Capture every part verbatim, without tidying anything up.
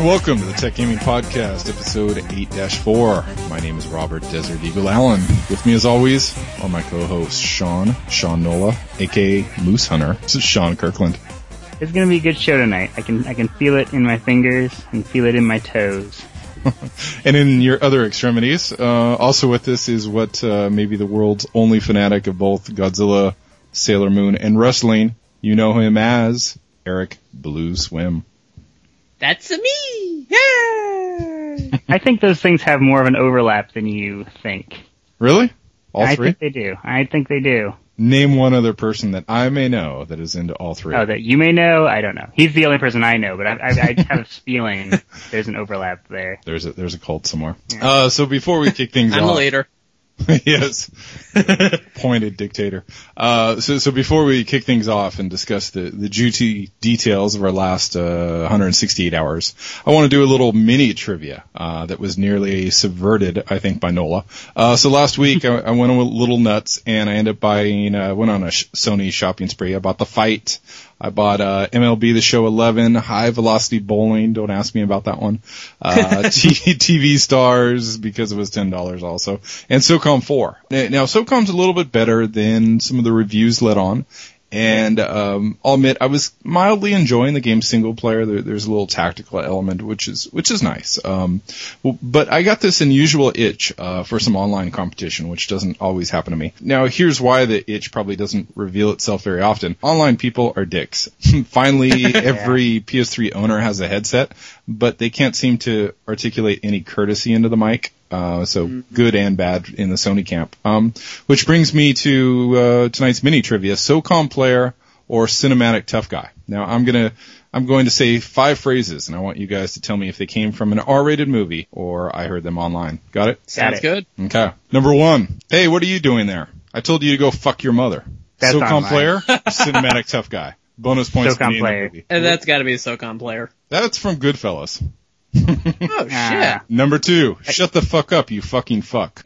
welcome to the Tech Gaming Podcast, episode eight dash four. My name is Robert Desert Eagle Allen. With me, as always, are my co-hosts Sean, Sean Nola, aka Moose Hunter. This is Sean Kirkland. It's gonna be a good show tonight. I can I can feel it in my fingers and feel it in my toes. And in your other extremities, uh, also with this is what uh, maybe the world's only fanatic of both Godzilla, Sailor Moon, and wrestling. You know him as Eric Blue Swim. That's me! Yay! I think those things have more of an overlap than you think. Really? All I three? think they do. I think they do. Name one other person that I may know that is into all three. Oh, that you may know? I don't know. He's the only person I know, but I, I, I have a feeling there's an overlap there. There's a there's a cult somewhere. Yeah. Uh, so before we kick things I'm off, the leader. yes, pointed dictator. Uh, so so before we kick things off and discuss the the juicy details of our last uh, one hundred sixty-eight hours, I want to do a little mini trivia uh, that was nearly subverted, I think, by Nola. Uh, so last week I, I went a little nuts and I ended up buying, uh, went on a sh- Sony shopping spree. I bought The Fight. I bought uh, M L B The Show eleven, High Velocity Bowling. Don't ask me about that one. Uh, T- TV Stars because it was ten dollars also, and SOCOM four. Now SOCOM's a little bit better than some of the reviews let on. And um, I'll admit, I was mildly enjoying the game single player. There, there's a little tactical element, which is which is nice. Um, but I got this unusual itch uh, for some online competition, which doesn't always happen to me. Now, here's why the itch probably doesn't reveal itself very often. Online people are dicks. Finally, every P S three owner has a headset, but they can't seem to articulate any courtesy into the mic. Uh, so mm-hmm. Good and bad in the Sony camp. Um, which brings me to, uh, tonight's mini trivia. SOCOM player or cinematic tough guy. Now I'm gonna, I'm going to say five phrases and I want you guys to tell me if they came from an R-rated movie or I heard them online. Got it? Sounds good. Okay. Number one. Hey, what are you doing there? I told you to go fuck your mother. That's SOCOM online. player, cinematic tough guy. Bonus points SOCOM to me player. in the movie. And that's gotta be a SOCOM player. That's from Goodfellas. Oh, Ah. shit. Number two. Shut the fuck up, you fucking fuck.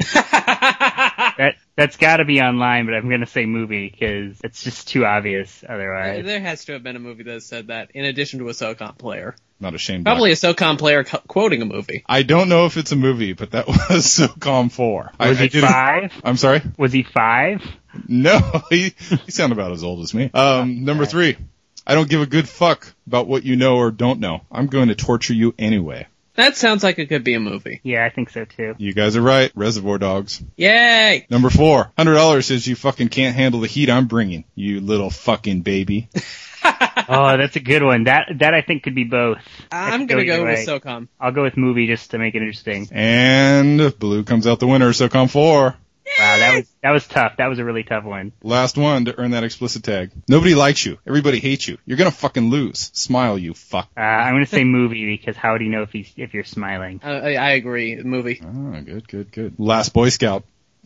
That that's got to be online, but I'm gonna say movie because it's just too obvious otherwise. There has to have been a movie that said that, in addition to a SOCOM player. Not ashamed. Probably a SOCOM player co- quoting a movie. I don't know if it's a movie, but that was SOCOM four. Was I, he I didn't- five? I'm sorry? Was he five? No, he, he sounded about as old as me. Um, number three. I don't give a good fuck about what you know or don't know. I'm going to torture you anyway. That sounds like it could be a movie. Yeah, I think so too. You guys are right. Reservoir Dogs. Yay! Number four. one hundred dollars says you fucking can't handle the heat I'm bringing, you little fucking baby. Oh, that's a good one. That that I think could be both. That I'm could gonna either go way. with SOCOM. I'll go with movie just to make it interesting. And blue comes out the winner, SOCOM four. Wow, that was that was tough. That was a really tough one. Last one to earn that explicit tag. Nobody likes you. Everybody hates you. You're gonna fucking lose. Smile, you fuck. Uh, I'm gonna say movie because how would he know if he's if you're smiling? Uh, I, I agree. Movie. Ah, good, good, good. Last Boy Scout.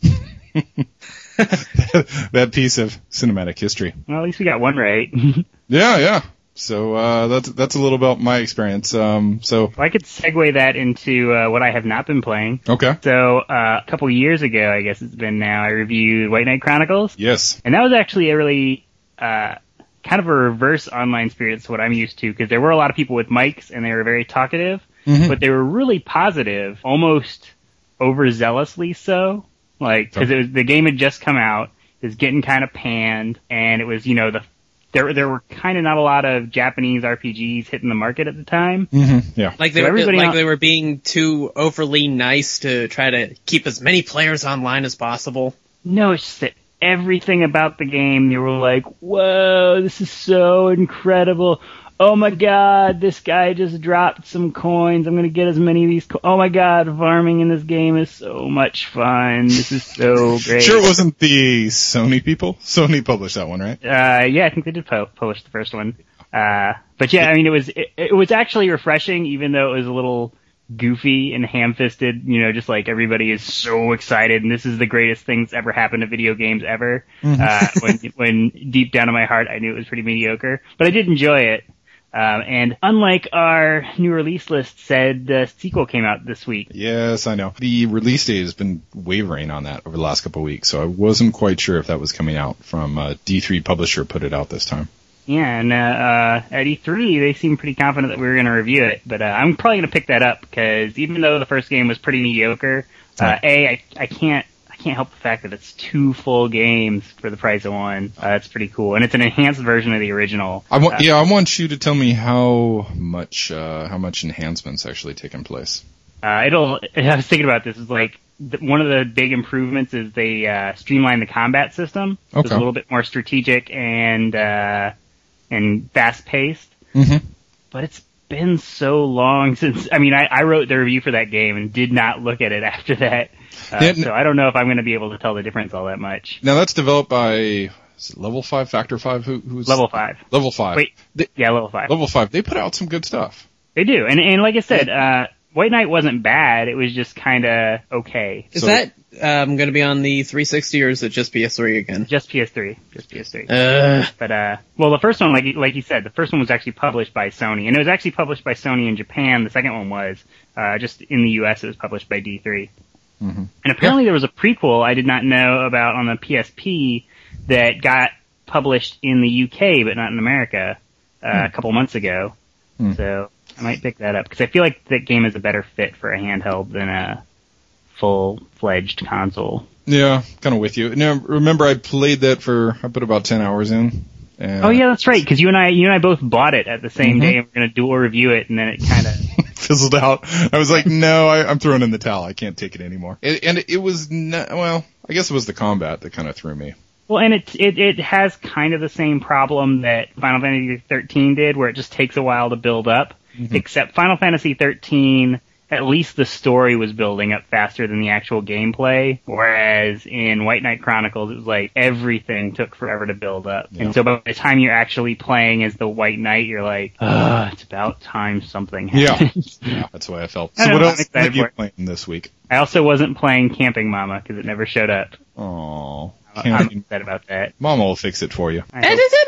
That piece of cinematic history. Well, at least we got one right. Yeah, yeah. So uh that's that's a little about my experience. Um, so Well, I could segue that into uh, what I have not been playing. okay. So uh, a couple years ago, I guess it's been now, I reviewed White Knight Chronicles, Yes. and that was actually a really uh, kind of a reverse online experience to what I'm used to, because there were a lot of people with mics and they were very talkative, Mhm. but they were really positive, almost overzealously so. Like, because it was the game had just come out, it was getting kind of panned, and it was, you know, the there there were kind of not a lot of Japanese R P Gs hitting the market at the time. Mm-hmm. Yeah. Like they So were everybody like on- they were being too overly nice to try to keep as many players online as possible. No, it's just that everything about the game, you were like, whoa, this is so incredible. Oh my god, this guy just dropped some coins. I'm gonna get as many of these co- Oh my god, farming in this game is so much fun. This is so great. Sure, it wasn't the Sony people. Sony published that one, right? Uh, yeah, I think they did po- publish the first one. Uh, but yeah, I mean, it was, it, it was actually refreshing, even though it was a little goofy and ham-fisted, you know, just like everybody is so excited and this is the greatest thing that's ever happened to video games ever. uh, when, when deep down in my heart, I knew it was pretty mediocre, but I did enjoy it. Um, and unlike our new release list said, the sequel came out this week. Yes, I know. The release date has been wavering on that over the last couple of weeks, so I wasn't quite sure if that was coming out from uh, D three Publisher put it out this time. Yeah, and uh, uh, at E three, they seemed pretty confident that we were going to review it. But uh, I'm probably going to pick that up because even though the first game was pretty mediocre, uh, A, I, I can't I can't help the fact that it's two full games for the price of one. Uh, it's pretty cool, and it's an enhanced version of the original. I want, uh, yeah, I want you to tell me how much uh, how much enhancements actually taking place. Uh, it'll. I was thinking about this. Is like th- one of the big improvements is they uh, streamlined the combat system. So Okay. it's a little bit more strategic and uh, and fast paced. Mm-hmm. But it's been so long since. I mean, I, I wrote the review for that game and did not look at it after that. Uh, Yeah, so I don't know if I'm going to be able to tell the difference all that much. Now that's developed by is it Level Five, Factor Five. Who, who's Level five. Level Five. Wait. They, Yeah, level five. Level Five. They put out some good stuff. They do, and and like I said, uh, White Knight wasn't bad. It was just kind of okay. Is So- that um, going to be on the three sixty or is it just P S three again? Just P S three. Just P S three. Uh, But, uh, well, the first one, like, you- like you said, the first one was actually published by Sony, and it was actually published by Sony in Japan. The second one was, uh, just in the U S it was published by D three. Mm-hmm. And apparently there was a prequel I did not know about on the P S P that got published in the U K, but not in America, uh, a couple months ago. Hmm. So, I might pick that up, because I feel like that game is a better fit for a handheld than a full-fledged console. Yeah, kind of with you. Now, remember I played that for I put about ten hours in. And Oh yeah, that's right, because you and I, you and I both bought it at the same Mhm. day, and we're going to dual review it, and then it kind of... fizzled out. I was like, no, I, I'm throwing in the towel. I can't take it anymore. It, and it was not, well, I guess it was the combat that kind of threw me. Well, and it, it it has kind of the same problem that Final Fantasy thirteen did, where it just takes a while to build up. Mhm. Except Final Fantasy thirteen, at least the story was building up faster than the actual gameplay. Whereas in White Knight Chronicles, it was like everything took forever to build up. Yeah. And so by the time you're actually playing as the White Knight, you're like, ugh, it's about time something Yeah. happens. Yeah, that's the way I felt. I So know, what I'm else excited have you for it. playing this week? I also wasn't playing Camping Mama because it never showed up. Oh, I'm upset about that. Mama will fix it for you. I hope- edit it,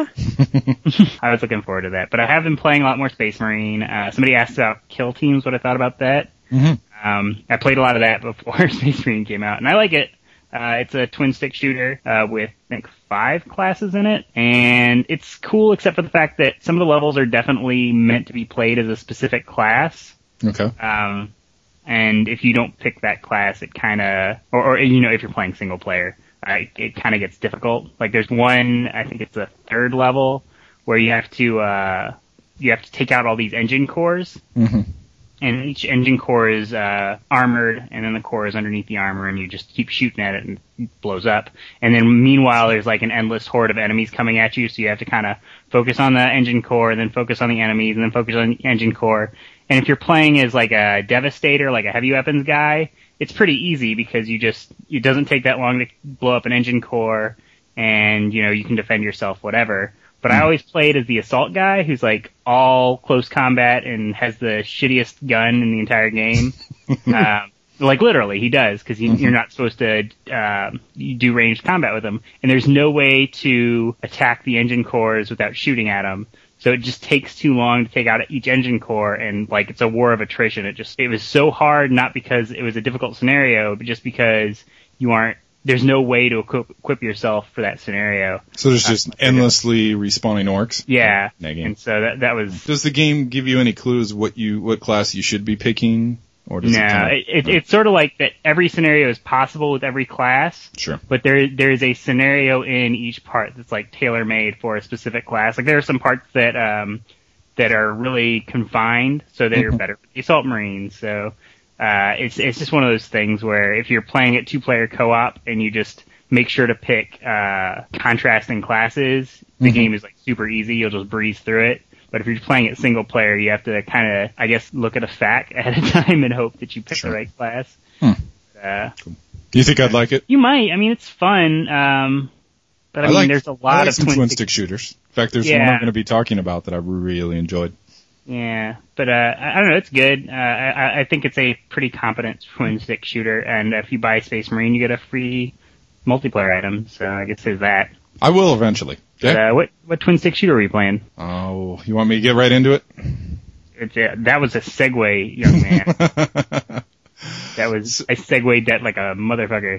Mama! I was looking forward to that, but I have been playing a lot more Space Marine. Uh, somebody asked about Kill Teams, what I thought about that. Mm-hmm. Um, I played a lot of that before Space Marine came out, and I like it. Uh, it's a twin stick shooter uh, with I think five classes in it, and it's cool except for the fact that some of the levels are definitely meant to be played as a specific class. Okay. Um, and if you don't pick that class, it kind of, or, or you know, if you're playing single player, uh, it, it kind of gets difficult. Like there's one, I think it's the third level, where you have to uh, you have to take out all these engine cores, Mm-hmm. and each engine core is uh, armored, and then the core is underneath the armor, and you just keep shooting at it, and it blows up. And then meanwhile, there's like an endless horde of enemies coming at you, so you have to kind of focus on the engine core, and then focus on the enemies, and then focus on the engine core. And if you're playing as like a Devastator, like a heavy weapons guy, it's pretty easy because you just, it doesn't take that long to blow up an engine core, and you know, you can defend yourself, whatever. But I always played as the assault guy who's like all close combat and has the shittiest gun in the entire game. um, like literally, he does, because Mm-hmm. you're not supposed to um, you do ranged combat with him, and there's no way to attack the engine cores without shooting at them. So it just takes too long to take out each engine core, and like it's a war of attrition. It just it was so hard, not because it was a difficult scenario, but just because you aren't. There's no way to equip, equip yourself for that scenario. So there's just endlessly respawning orcs. Yeah, Nagging. and so that that was Does the game give you any clues what you what class you should be picking, or does no. it? Kind of, It, it, it's sort of like that. Every scenario is possible with every class. Sure. But there there is a scenario in each part that's like tailor made for a specific class. Like there are some parts that um that are really confined, so they're Mhm. better for the assault marines. So uh it's it's just one of those things where if you're playing it two player co op and you just make sure to pick uh contrasting classes, the Mhm. game is like super easy. You'll just breeze through it. But if you're playing it single player, you have to kind of, I guess, look at a fact ahead of time and hope that you pick Sure. the right class. Hmm. Uh, Do you think I'd like it? you might. I mean, it's fun. Um, but I, mean, like, there's a I lot like of some twin, twin stick. stick shooters. In fact, there's one Yeah. I'm going to be talking about that I really enjoyed. Yeah, but uh, I I don't know. It's good. Uh, I, I think it's a pretty competent twin stick shooter, and if you buy Space Marine, you get a free multiplayer item. So I guess there's that. I will eventually. But, Okay. uh, what what twin stick shooter are we playing? Oh, you want me to get right into it? It's a, that was a segue, young man. That was I segued that like a motherfucker.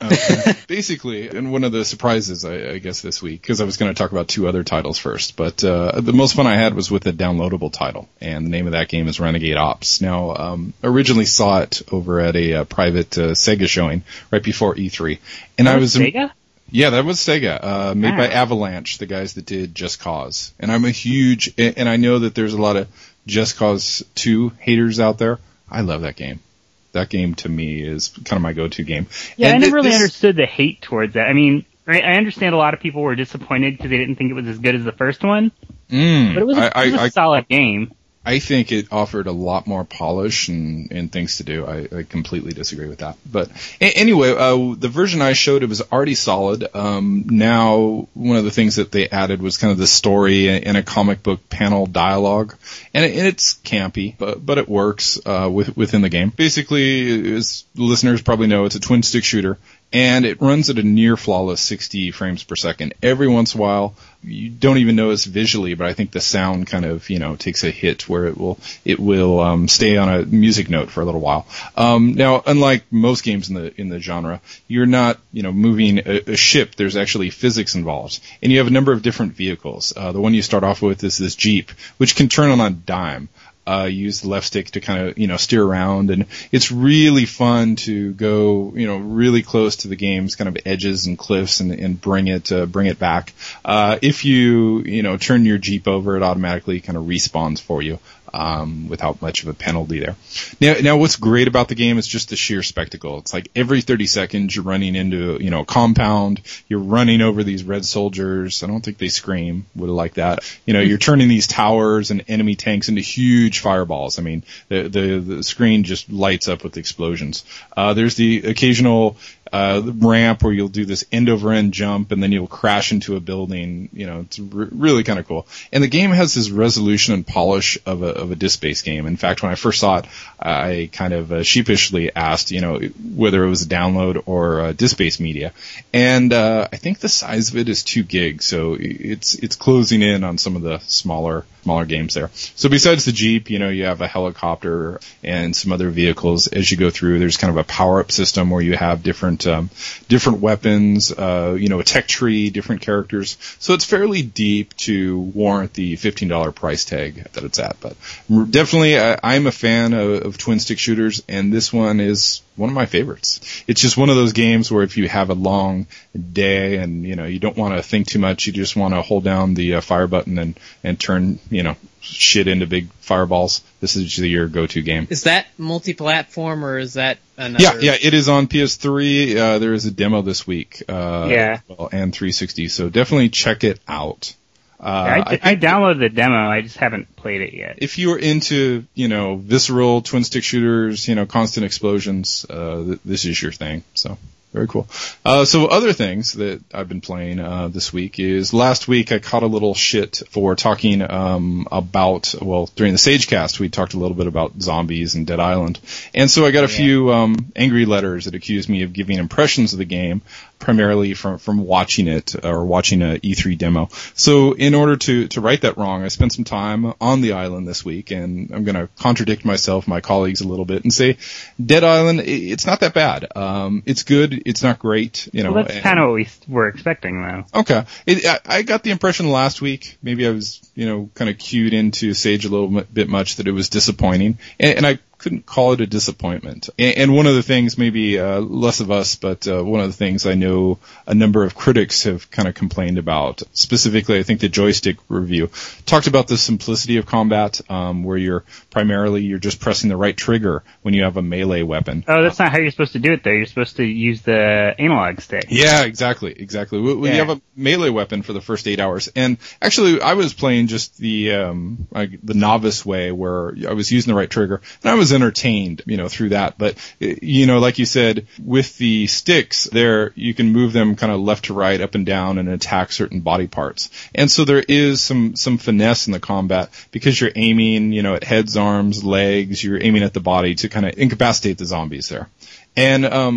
Okay. Basically, and one of the surprises, I, I guess, this week, because I was going to talk about two other titles first, but uh, the most fun I had was with a downloadable title, and the name of that game is Renegade Ops. Now, um, originally saw it over at a uh, private uh, Sega showing right before E three, and that I was Sega. Yeah, that was Sega, uh, made ah. by Avalanche, the guys that did Just Cause, and I'm a huge, and I know that there's a lot of Just Cause two haters out there. I love that game. That game to me is kind of my go-to game. Yeah, and I never really this, understood the hate towards that. I mean, I, I understand a lot of people were disappointed because they didn't think it was as good as the first one. Mm, but it was, a, I, it was a I, solid game. I think it offered a lot more polish and, and things to do. I, I completely disagree with that. But a- anyway, uh, the version I showed, it was already solid. Um, now, one of the things that they added was kind of the story and a comic book panel dialogue. And, it, and it's campy, but, but it works uh, with, within the game. Basically, as listeners probably know, it's a twin-stick shooter. And it runs at a near flawless sixty frames per second. Every once in a while, you don't even notice visually, but I think the sound kind of, you know, takes a hit where it will, it will, um, stay on a music note for a little while. Um, now, unlike most games in the, in the genre, you're not, you know, moving a, a ship. There's actually physics involved. And you have a number of different vehicles. Uh, the one you start off with is this Jeep, which can turn on a dime. Uh, use the left stick to kind of, you know, steer around, and it's really fun to go, you know, really close to the game's kind of edges and cliffs and, and bring it, uh, bring it back. Uh, if you, you know, turn your Jeep over, it automatically kind of respawns for you. Um, without much of a penalty there. Now, now what's great about the game is just the sheer spectacle. It's like every thirty seconds you're running into, you know, a compound, you're running over these red soldiers. I don't think they scream. Would have liked that. You know, you're turning these towers and enemy tanks into huge fireballs. I mean, the, the, the screen just lights up with explosions. Uh, there's the occasional, uh, ramp where you'll do this end over end jump and then you'll crash into a building. You know, it's r- really kind of cool. And the game has this resolution and polish of a, of a disc-based game. In fact, when I first saw it, I kind of uh, sheepishly asked, you know, whether it was a download or uh, disc-based media. And, uh, I think the size of it is two gigs, so it's, it's closing in on some of the smaller, smaller games there. So besides the Jeep, you know, you have a helicopter and some other vehicles as you go through. There's kind of a power-up system where you have different, um, different weapons, uh, you know, a tech tree, different characters. So it's fairly deep to warrant the fifteen dollars price tag that it's at. But definitely, I, I'm a fan of, of twin-stick shooters, and this one is one of my favorites. It's just one of those games where if you have a long day and, you know, you don't want to think too much, you just want to hold down the uh, fire button and, and turn, you know, shit into big fireballs. This is your go-to game. Is that multi-platform or is that another? Yeah, yeah, it is on P S three. Uh, there is a demo this week. Uh, yeah. Well, and three sixty, so definitely check it out. Uh, I, I, I downloaded the demo. I just haven't played it yet. If you are into, you know, visceral twin stick shooters, you know, constant explosions, uh, th- this is your thing. So very cool. Uh, so other things that I've been playing, uh, this week is last week I caught a little shit for talking, um, about, well, during the Sagecast, we talked a little bit about zombies and Dead Island. And so I got a yeah. few, um, angry letters that accused me of giving impressions of the game, primarily from, from watching it or watching a E three demo. So in order to, to right that wrong, I spent some time on the island this week, and I'm going to contradict myself, my colleagues a little bit and say Dead Island, it's not that bad. Um, it's good. It's not great, you know. Well, that's kind of what we were expecting, though. Okay. It, I, I got the impression last week, maybe I was, you know, kind of cued into Sage a little bit much that it was disappointing, and, and I couldn't call it a disappointment. And, and one of the things, maybe uh, less of us, but uh, one of the things I know a number of critics have kind of complained about, specifically I think the Joystick review, talked about the simplicity of combat, um, where you're primarily, you're just pressing the right trigger when you have a melee weapon. Oh, that's not how you're supposed to do it, though. You're supposed to use the analog stick. Yeah, exactly, exactly. When yeah. you have a melee weapon for the first eight hours, and actually I was playing just the um, like the novice way, where I was using the right trigger, and I was entertained, you know, through that. But, you know, like you said, with the sticks there, you can move them kind of left to right, up and down, and attack certain body parts. And so there is some, some finesse in the combat because you're aiming, you know, at heads, arms, legs, you're aiming at the body to kind of incapacitate the zombies there. And, um,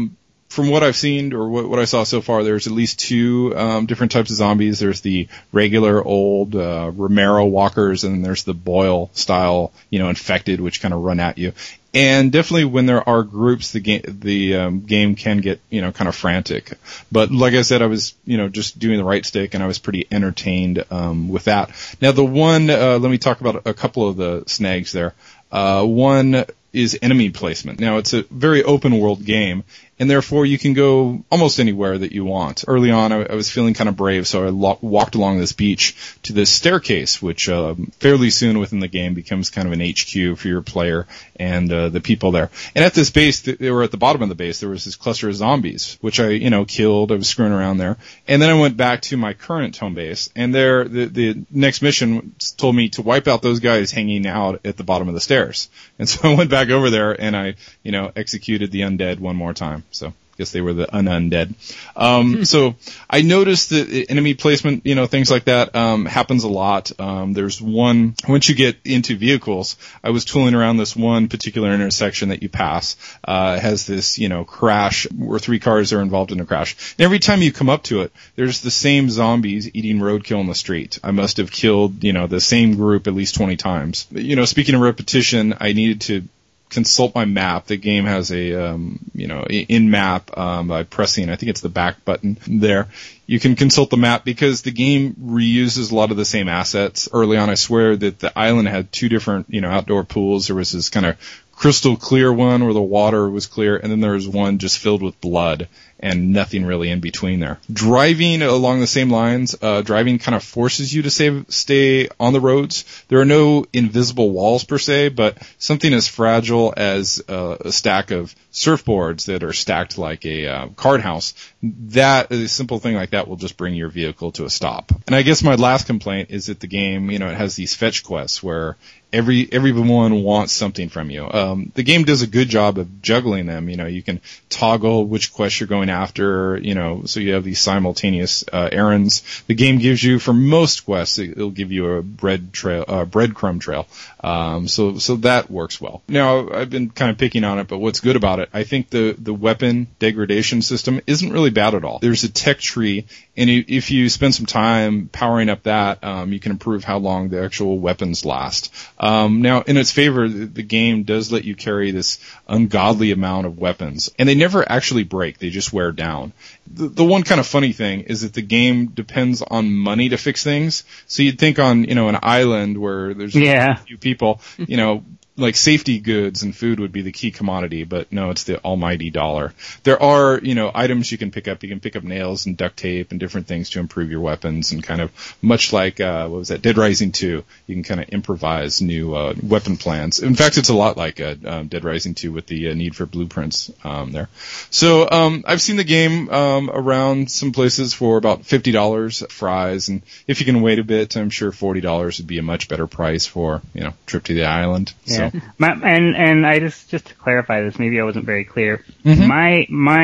from what I've seen or what, what I saw so far, there's at least two um, different types of zombies. There's the regular old uh, Romero walkers, and there's the Boyle style, you know, infected, which kind of run at you. And definitely when there are groups, the game, the um, game can get, you know, kind of frantic. But like I said, I was, you know, just doing the right stick, and I was pretty entertained um, with that. Now, the one, uh, let me talk about a couple of the snags there. Uh, one is enemy placement. Now, it's a very open world game, and therefore you can go almost anywhere that you want. Early on, I, I was feeling kind of brave, so I lo- walked along this beach to this staircase, which um, fairly soon within the game becomes kind of an H Q for your player and uh, the people there. And at this base, they were at the bottom of the base, there was this cluster of zombies, which I, you know, killed. I was screwing around there. And then I went back to my current home base, and there, the, the next mission told me to wipe out those guys hanging out at the bottom of the stairs. And so I went back over there, and I, you know, executed the undead one more time. So I guess they were the un-undead. Um, so I noticed that enemy placement, you know, things like that, um, happens a lot. Um, there's one, once you get into vehicles, I was tooling around this one particular intersection that you pass, uh, has this, you know, crash where three cars are involved in a crash. And every time you come up to it, there's the same zombies eating roadkill in the street. I must have killed, you know, the same group at least twenty times. You know, speaking of repetition, I needed to consult my map. The game has a, um, you know, in map, um, by pressing, I think it's the back button there. You can consult the map because the game reuses a lot of the same assets. Early on, I swear that the island had two different, you know, outdoor pools. There was this kind of crystal clear one where the water was clear, and then there was one just filled with blood and nothing really in between there. Driving along the same lines, uh, driving kind of forces you to save, stay on the roads. There are no invisible walls per se, but something as fragile as uh, a stack of surfboards that are stacked like a uh, card house, that, a simple thing like that will just bring your vehicle to a stop. And I guess my last complaint is that the game, you know, it has these fetch quests where every everyone wants something from you. Um, the game does a good job of juggling them. You know, you can toggle which quest you're going after, you know, so you have these simultaneous uh, errands. The game gives you, for most quests, it, it'll give you a bread trail, uh, breadcrumb trail. Um, so so that works well. Now, I've been kind of picking on it, but what's good about it, I think the, the weapon degradation system isn't really bad at all. There's a tech tree, and if you spend some time powering up that, um, you can improve how long the actual weapons last. Um, now, in its favor, the, the game does let you carry this ungodly amount of weapons, and they never actually break. They just wear down. The, the one kind of funny thing is that the game depends on money to fix things. So you'd think on, you know, an island where there's yeah. a few people, you know, like safety goods and food would be the key commodity, but no, it's the almighty dollar. There are, you know, items you can pick up. You can pick up nails and duct tape and different things to improve your weapons, and kind of much like, uh, what was that, Dead Rising two, you can kind of improvise new, uh, weapon plans. In fact, it's a lot like, uh, um, Dead Rising two with the uh, need for blueprints, um, there. So, um, I've seen the game, um, around some places for about fifty dollars fries, and if you can wait a bit, I'm sure forty dollars would be a much better price for, you know, trip to the island. Yeah. So. My, and and I just just to clarify this, maybe I wasn't very clear. Mm-hmm. My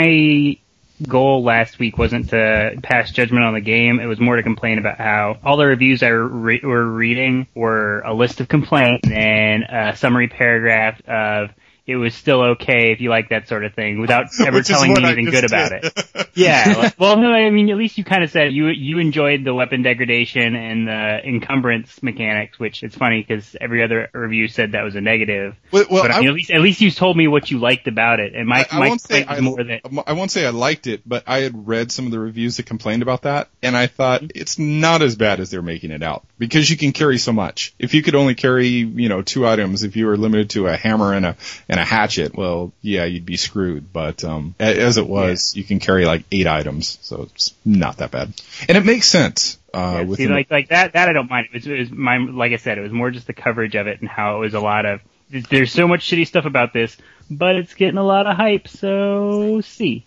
my goal last week wasn't to pass judgment on the game. It was more to complain about how all the reviews I re- were reading were a list of complaints and a summary paragraph of it was still okay if you like that sort of thing, without ever telling me anything good about it. Yeah. Like, well, no, I mean, at least you kind of said you you enjoyed the weapon degradation and the encumbrance mechanics, which it's funny because every other review said that was a negative. Well, well but I mean, I, at least at least you told me what you liked about it. And my I, I my won't say was I, more that I won't say I liked it, but I had read some of the reviews that complained about that, and I thought it's not as bad as they're making it out, because you can carry so much. If you could only carry, you know, two items, if you were limited to a hammer and a and a hatchet, well, yeah, you'd be screwed. But um, as it was, yeah. You can carry like eight items, so it's not that bad, and it makes sense. Uh, yeah, see, like like that that I don't mind. It was, it was my like I said, it was more just the coverage of it and how it was a lot of. There's so much shitty stuff about this, but it's getting a lot of hype. So see.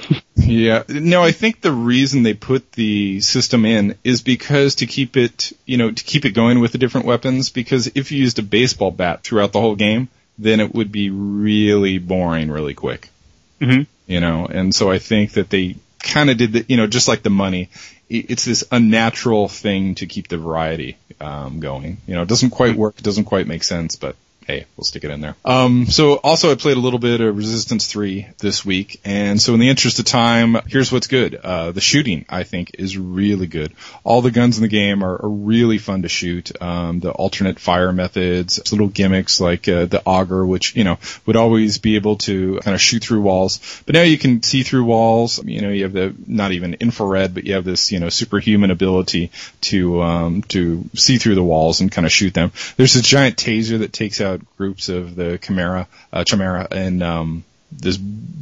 Yeah. No, I think the reason they put the system in is because to keep it, you know, to keep it going with the different weapons. Because if you used a baseball bat throughout the whole game, then it would be really boring really quick. Mm-hmm. You know, and so I think that they kind of did the, you know, just like the money, it's this unnatural thing to keep the variety um, going. You know, it doesn't quite work, it doesn't quite make sense, but hey, we'll stick it in there. Um, so also I played a little bit of Resistance three this week, and so in the interest of time, here's what's good. Uh, the shooting, I think, is really good. All the guns in the game are, are really fun to shoot. Um, the alternate fire methods, little gimmicks like uh, the auger, which, you know, would always be able to kind of shoot through walls. But now you can see through walls. You know, you have the, not even infrared, but you have this, you know, superhuman ability to, um, to see through the walls and kind of shoot them. There's a giant taser that takes out groups of the Chimera, uh, Chimera, and um, this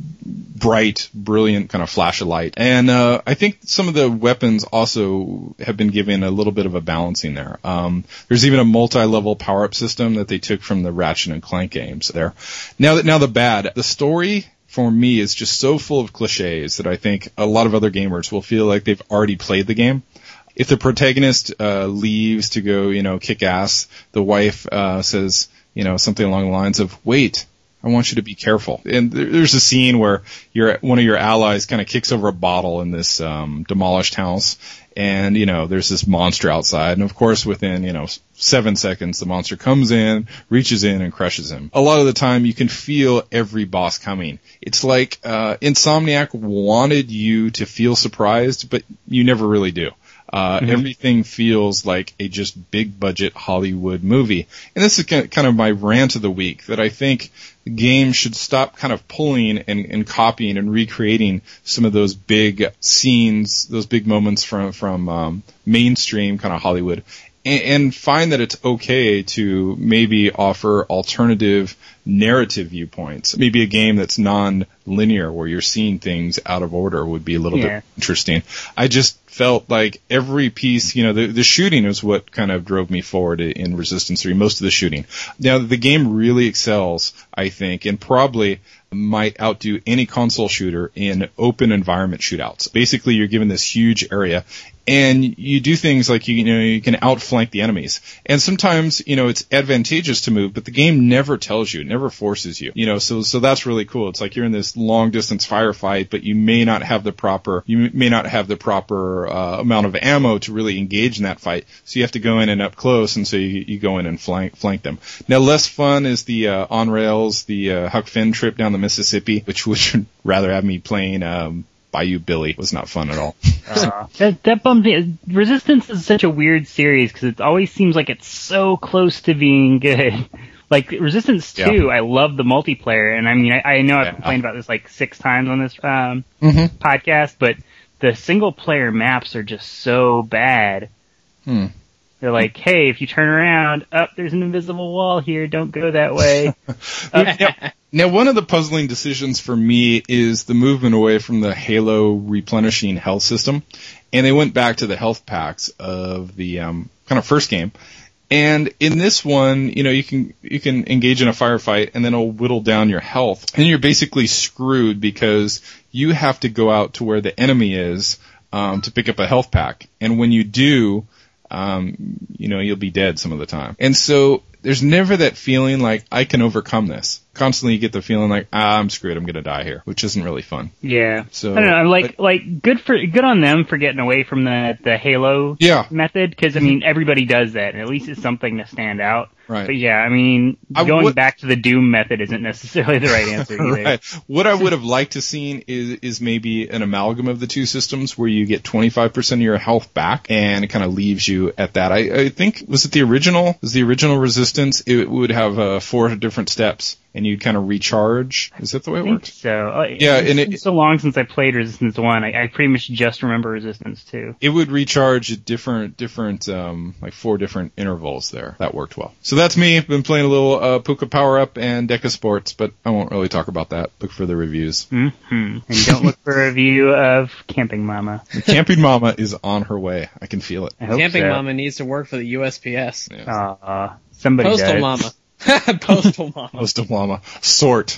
bright, brilliant kind of flash of light. And uh, I think some of the weapons also have been given a little bit of a balancing there. Um, there's even a multi-level power-up system that they took from the Ratchet and Clank games there. Now that now the bad, the story for me is just so full of cliches that I think a lot of other gamers will feel like they've already played the game. If the protagonist uh, leaves to go, you know, kick ass, the wife uh, says, you know, something along the lines of, wait, I want you to be careful. And there's a scene where your one of your allies kind of kicks over a bottle in this um, demolished house, and, you know, there's this monster outside. And, of course, within, you know, seven seconds, the monster comes in, reaches in, and crushes him. A lot of the time, you can feel every boss coming. It's like uh, Insomniac wanted you to feel surprised, but you never really do. Uh, mm-hmm. Everything feels like a just big budget Hollywood movie. And this is kind of my rant of the week, that I think the game should stop kind of pulling and, and copying and recreating some of those big scenes, those big moments from, from, um, mainstream kind of Hollywood, and, and find that it's okay to maybe offer alternative narrative viewpoints. Maybe a game that's non-linear, where you're seeing things out of order, would be a little yeah. bit interesting. I just felt like every piece, you know, the, the shooting is what kind of drove me forward in Resistance three, most of the shooting. Now, the game really excels, I think, and probably might outdo any console shooter in open environment shootouts. Basically, you're given this huge area, and you do things like, you, you know, you can outflank the enemies. And sometimes, you know, it's advantageous to move, but the game never tells you, it never forces you. You know, so, so that's really cool. It's like you're in this long distance firefight, but you may not have the proper, you may not have the proper, uh, amount of ammo to really engage in that fight. So you have to go in and up close, and so you, you go in and flank, flank them. Now, less fun is the, uh, on rails, the, uh, Huck Finn trip down the Mississippi, which would rather have me playing, um, Bayou Billy. It was not fun at all. uh, that, that bums me. Resistance is such a weird series because it always seems like it's so close to being good. Like Resistance two, yeah. I love the multiplayer, and I mean, I, I know I've yeah. complained about this like six times on this um, mm-hmm. podcast, but the single player maps are just so bad. Hmm. They're like, hey, if you turn around, up, oh, there's an invisible wall here, don't go that way. now, now, one of the puzzling decisions for me is the movement away from the Halo replenishing health system, and they went back to the health packs of the um, kind of first game. And in this one, you know, you can you can engage in a firefight, and then it'll whittle down your health, and you're basically screwed because you have to go out to where the enemy is um, to pick up a health pack, and when you do, Um, you know, you'll be dead some of the time. And so there's never that feeling like I can overcome this. Constantly you get the feeling like, ah, I'm screwed, I'm gonna die here, which isn't really fun. Yeah. So, I don't know, like, but, like, good for, good on them for getting away from the, the Halo yeah. method, cause I mean, everybody does that, and at least it's something to stand out. Right. But yeah, I mean, I going would, back to the Doom method isn't necessarily the right answer either. Right. What I would have liked to seen is, is maybe an amalgam of the two systems where you get twenty-five percent of your health back, and it kind of leaves you at that. I, I think, was it the original, was the original Resistance? It would have, uh, four different steps, and you'd kind of recharge. Is that the way it I think works? So. Uh, yeah, it's and been it, so long since I played Resistance one, I, I pretty much just remember Resistance two. It would recharge at different, different, um, like four different intervals there. That worked well. So that's me. I've been playing a little, uh, Puka Power Up and Deca Sports, but I won't really talk about that. Look for the reviews. Mm-hmm. And don't look for a review of Camping Mama. Camping Mama is on her way. I can feel it. Camping so. Mama needs to work for the U S P S. Yes. Uh, somebody Postal does. Mama. Postal Mama. Postal Mama. Sort.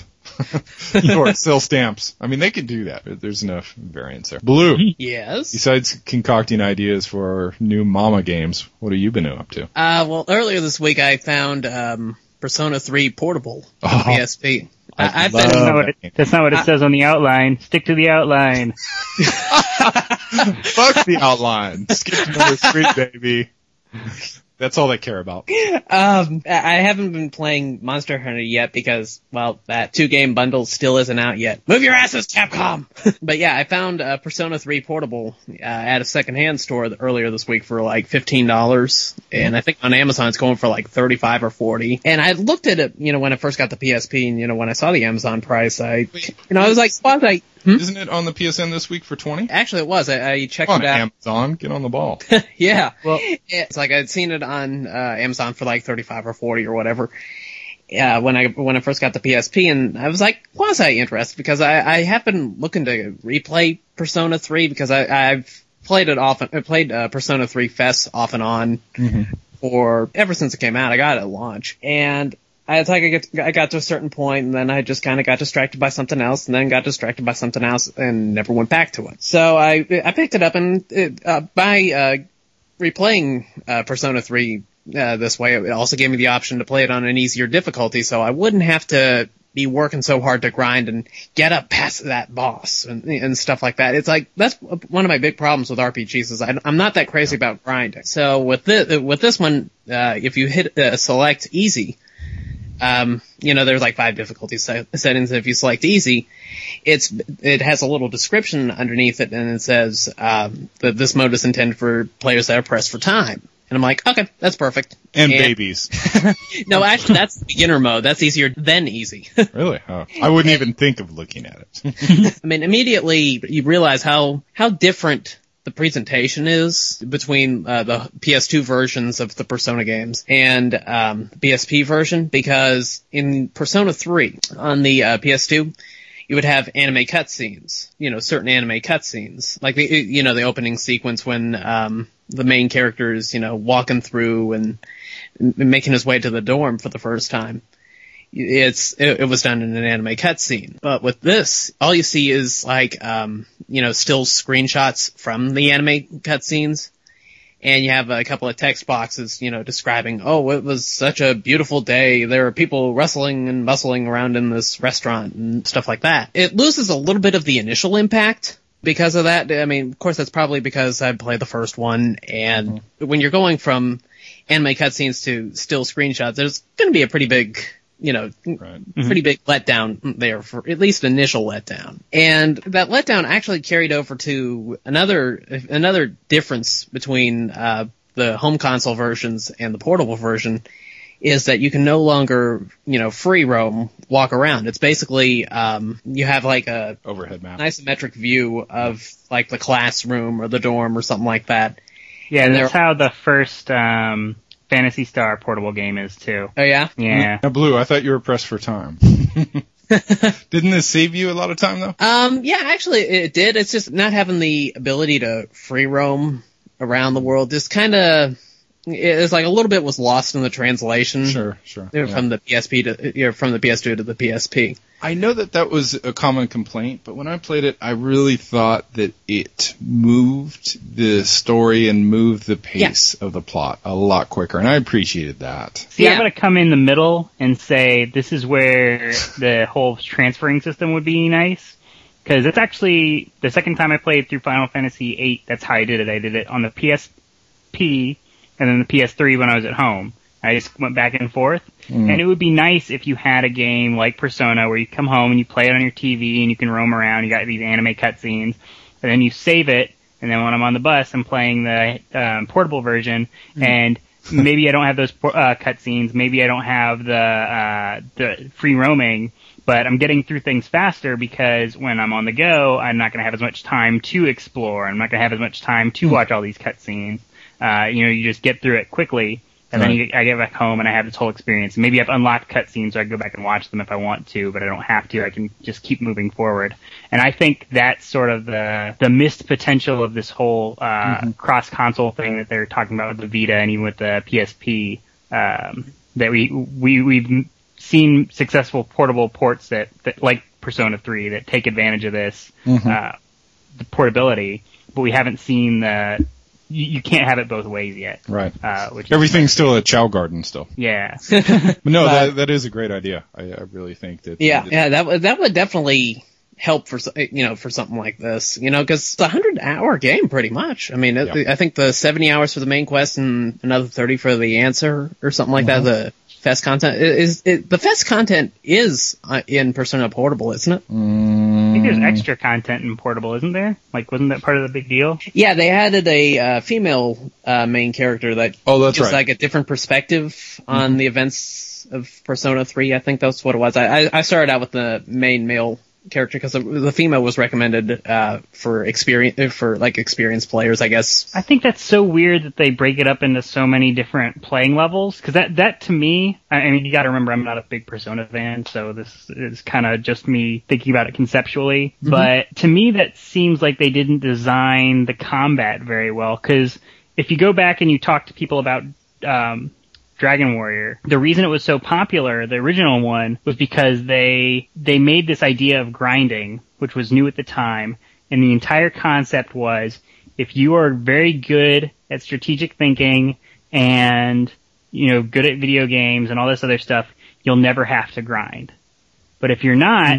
Sort. Sell stamps. I mean, they can do that. There's enough variance there. Blue. Yes. Besides concocting ideas for new Mama games, what have you been up to? Uh, well, earlier this week I found, um, Persona three Portable on Oh. P S P. I I, I've love been, That's not, what it, that's not what it I- says on the outline. Stick to the outline. Fuck the outline. Skip to number three, baby. That's all they care about. Um, I haven't been playing Monster Hunter yet because, well, that two-game bundle still isn't out yet. Move your asses, Capcom! But yeah, I found uh, Persona three Portable uh, at a secondhand store earlier this week for like fifteen dollars. And I think on Amazon it's going for like thirty-five or forty. And I looked at it, you know, when I first got the P S P, and, you know, when I saw the Amazon price, I, Wait, you know, I was like, what? I, hmm? Isn't it on the P S N this week for twenty? Actually, it was. I, I checked Come on, it out. Amazon, get on the ball. Yeah. Well, It's like I'd seen it on uh, Amazon for like thirty-five or forty or whatever. Yeah, when I when I first got the P S P, and I was like quasi interested because I, I have been looking to replay Persona three because I I've played it often. I played uh, Persona three Fest off and on Mm-hmm. for ever since it came out. I got it at launch, and I it's like I get I got to a certain point, and then I just kind of got distracted by something else, and then got distracted by something else, and never went back to it. So I I picked it up, and it, uh, by uh, replaying uh, Persona three uh, this way, it also gave me the option to play it on an easier difficulty, so I wouldn't have to be working so hard to grind and get up past that boss and, and stuff like that. It's like, that's one of my big problems with R P Gs is I, I'm not that crazy about grinding. So with this, with this one, uh, if you hit uh, select easy, um, you know, there's like five difficulty se- settings. If you select easy, it's, it has a little description underneath it, and it says, um, that this mode is intended for players that are pressed for time. And I'm like, okay, that's perfect. And, And- babies. No, actually, that's the beginner mode. That's easier than easy. Really? Oh, I wouldn't even think of looking at it. I mean, immediately you realize how, how different the presentation is between uh, the P S two versions of the Persona games and um, the P S P version, because in Persona three on the uh, P S two, you would have anime cutscenes, you know, certain anime cutscenes, like the, you know, the opening sequence when um, the main character is, you know, walking through and making his way to the dorm for the first time. It's, it, it was done in an anime cutscene. But with this, all you see is like, um, you know, still screenshots from the anime cutscenes. And you have a couple of text boxes, you know, describing, oh, it was such a beautiful day. There are people wrestling and bustling around in this restaurant and stuff like that. It loses a little bit of the initial impact because of that. I mean, of course, that's probably because I played the first one. And mm-hmm. when you're going from anime cutscenes to still screenshots, there's going to be a pretty big, you know, right. pretty big letdown there, for at least initial letdown. And that letdown actually carried over to another, another difference between, uh, the home console versions and the portable version is that you can no longer, you know, free roam, walk around. It's basically, um, you have like a overhead map, isometric view of like the classroom or the dorm or something like that. Yeah, and that's how the first, um, Phantasy Star portable game is too. Oh yeah? Yeah. Now, Blue, I thought you were pressed for time. Didn't this save you a lot of time though? Um, yeah, actually it did. It's just not having the ability to free roam around the world. Just kind of, it's like a little bit was lost in the translation. Sure, sure. From yeah. the P S P to, you know, from the P S two to the P S P. I know that that was a common complaint, but when I played it, I really thought that it moved the story and moved the pace yeah. of the plot a lot quicker, and I appreciated that. See, yeah. I'm going to come in the middle and say this is where the whole transferring system would be nice, because it's actually the second time I played through Final Fantasy eight, that's how I did it. I did it on the P S P and then the P S three when I was at home. I just went back and forth. Mm. And it would be nice if you had a game like Persona where you come home and you play it on your T V and you can roam around. You got these anime cutscenes, and then you save it. And then when I'm on the bus, I'm playing the um, portable version, mm. and maybe I don't have those uh, cutscenes. Maybe I don't have the uh, the free roaming, but I'm getting through things faster because when I'm on the go, I'm not going to have as much time to explore. I'm not going to have as much time to mm. watch all these cutscenes. Uh, you know, you just get through it quickly. And right. then you, I get back home and I have this whole experience. Maybe I've unlocked cutscenes so I can go back and watch them if I want to, but I don't have to. I can just keep moving forward. And I think that's sort of the the missed potential of this whole uh, mm-hmm. cross-console thing that they're talking about with the Vita and even with the P S P. Um, that we we we've seen successful portable ports that, that like Persona three that take advantage of this mm-hmm. uh, the portability, but we haven't seen the. You, you can't have it both ways yet. Right. Uh, which Everything's still a Chow Garden still. Yeah. But no, that that is a great idea. I, I really think that. Yeah, that yeah, that would, that would definitely help for, you know, for something like this, you know, because it's a hundred hour game pretty much. I mean, yeah. I think the seventy hours for the main quest and another thirty for the answer or something like mm-hmm. that. The Fest content is it, the Fest content is uh, in Persona Portable, isn't it? Mm. I think there's extra content in Portable, isn't there? Like, wasn't that part of the big deal? Yeah, they added a uh, female uh, main character that oh, that's gives right. like a different perspective on mm-hmm. the events of Persona three. I think that's what it was. I, I started out with the main male character because the, the female was recommended uh for experience for like experienced players, I guess. I think that's so weird that they break it up into so many different playing levels, because that that to me, I mean, you got to remember I'm not a big Persona fan, so this is kind of just me thinking about it conceptually. Mm-hmm. But to me, that seems like they didn't design the combat very well, because if you go back and you talk to people about um Dragon Warrior, the reason it was so popular, the original one, was because they they made this idea of grinding, which was new at the time, and the entire concept was, if you are very good at strategic thinking and, you know, good at video games and all this other stuff, you'll never have to grind. But if you're not,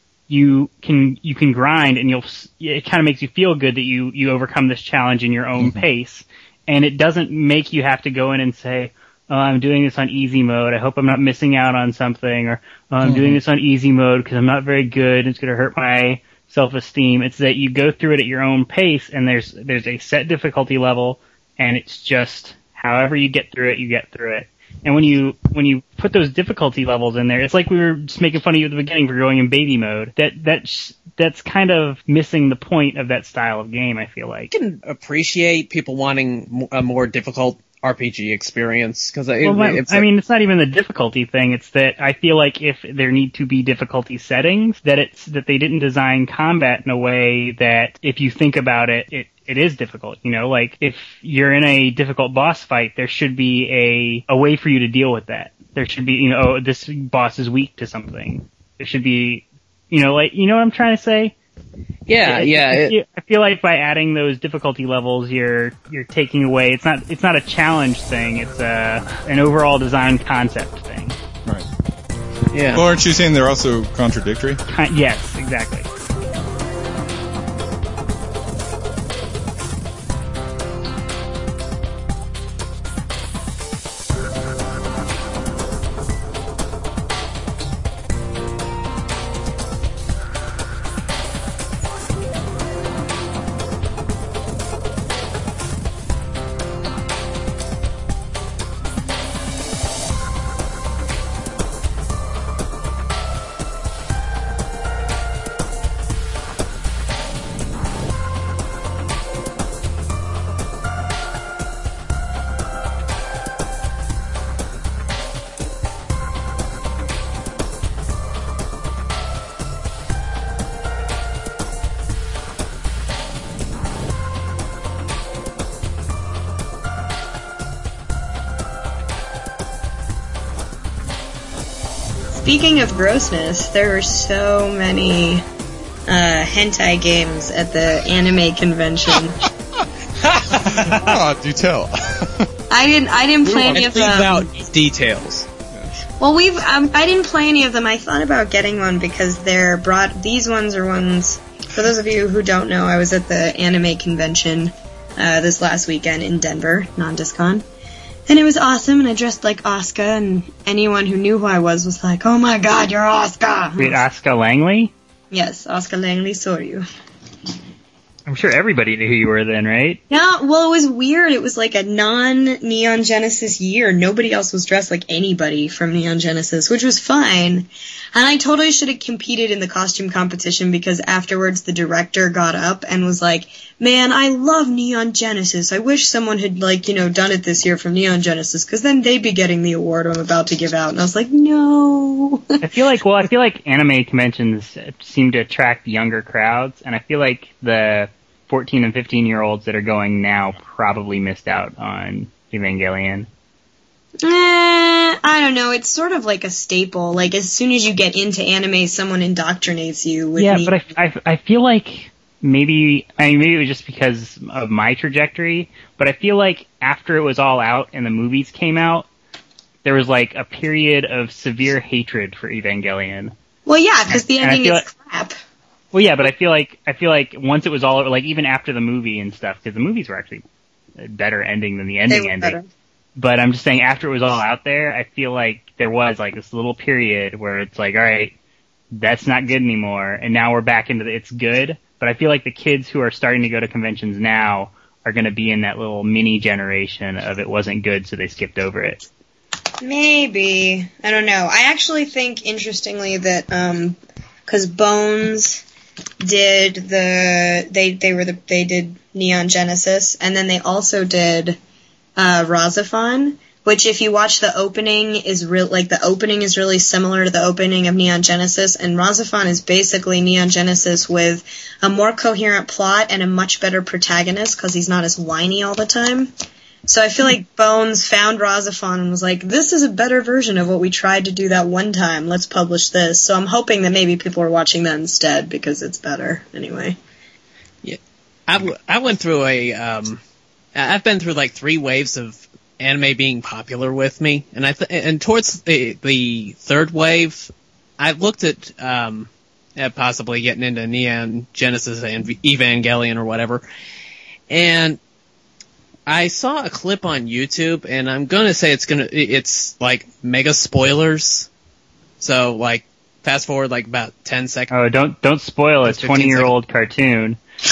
you can you can grind, and you'll it kind of makes you feel good that you you overcome this challenge in your own mm-hmm. pace, and it doesn't make you have to go in and say, oh, I'm doing this on easy mode, I hope I'm not missing out on something, or oh, I'm mm-hmm. doing this on easy mode because I'm not very good, it's going to hurt my self-esteem. It's that you go through it at your own pace, and there's there's a set difficulty level, and it's just however you get through it, you get through it. And when you when you put those difficulty levels in there, it's like we were just making fun of you at the beginning for going in baby mode. That that's that's kind of missing the point of that style of game, I feel like. I can appreciate people wanting a more difficult R P G experience, because it, well, it's I like, mean, it's not even the difficulty thing. It's that I feel like if there need to be difficulty settings, that it's that they didn't design combat in a way that, if you think about it, it it is difficult. You know, like if you're in a difficult boss fight, there should be a a way for you to deal with that. There should be, you know, oh, this boss is weak to something. There should be, you know, like, you know what I'm trying to say? Yeah, yeah. It, I feel like by adding those difficulty levels, you're you're taking away. It's not it's not a challenge thing. It's a an overall design concept thing. Right. Yeah. Well, aren't you saying they're also contradictory? Yes, exactly. Speaking of grossness, there were so many uh, hentai games at the anime convention. Oh, do tell. I didn't. I didn't play any of them. Without details. Well, we've. Um, I didn't play any of them. I thought about getting one because they're brought. These ones are ones. For those of you who don't know, I was at the anime convention uh, this last weekend in Denver, non-discon. And it was awesome, and I dressed like Asuka, and anyone who knew who I was was like, oh my god, you're Asuka! Wait, Asuka Langley? Yes, Asuka Langley Soryu. I'm sure everybody knew who you were then, right? Yeah, well, it was weird. It was like a non-Neon Genesis year. Nobody else was dressed like anybody from Neon Genesis, which was fine. And I totally should have competed in the costume competition because afterwards the director got up and was like, man, I love Neon Genesis. I wish someone had, like, you know, done it this year from Neon Genesis, because then they'd be getting the award I'm about to give out. And I was like, no. I feel like, well, I feel like anime conventions seem to attract younger crowds, and I feel like the fourteen and fifteen year olds that are going now probably missed out on Evangelion. Eh, I don't know. It's sort of like a staple. Like, as soon as you get into anime, someone indoctrinates you with Yeah, me. but I, I, I feel like maybe, I mean, maybe it was just because of my trajectory, but I feel like after it was all out and the movies came out, there was like a period of severe hatred for Evangelion. Well, yeah, because the And I ending feel is like- crap. Well, yeah, but I feel like I feel like once it was all over, like even after the movie and stuff, because the movies were actually a better ending than the ending They were ending. better. But I'm just saying, after it was all out there, I feel like there was like this little period where it's like, all right, that's not good anymore, and now we're back into the, it's good. But I feel like the kids who are starting to go to conventions now are going to be in that little mini generation of it wasn't good, so they skipped over it. Maybe. I don't know. I actually think, interestingly, that, um, cause Bones did the, they, they were the, they did Neon Genesis, and then they also did, uh, Razafon, which if you watch the opening is real, like the opening is really similar to the opening of Neon Genesis, and Razafon is basically Neon Genesis with a more coherent plot and a much better protagonist, cause he's not as whiny all the time. So I feel like Bones found Razafon and was like, this is a better version of what we tried to do that one time. Let's publish this. So I'm hoping that maybe people are watching that instead because it's better anyway. Yeah. I, w- I went through a, um, I've been through like three waves of anime being popular with me. And I, th- and towards the, the third wave, I looked at, um, at possibly getting into Neon Genesis and Evangelion or whatever. And I saw a clip on YouTube, and I'm gonna say it's gonna, it's like mega spoilers. So like, fast forward like about ten seconds. Oh, don't don't spoil a twenty-year-old cartoon.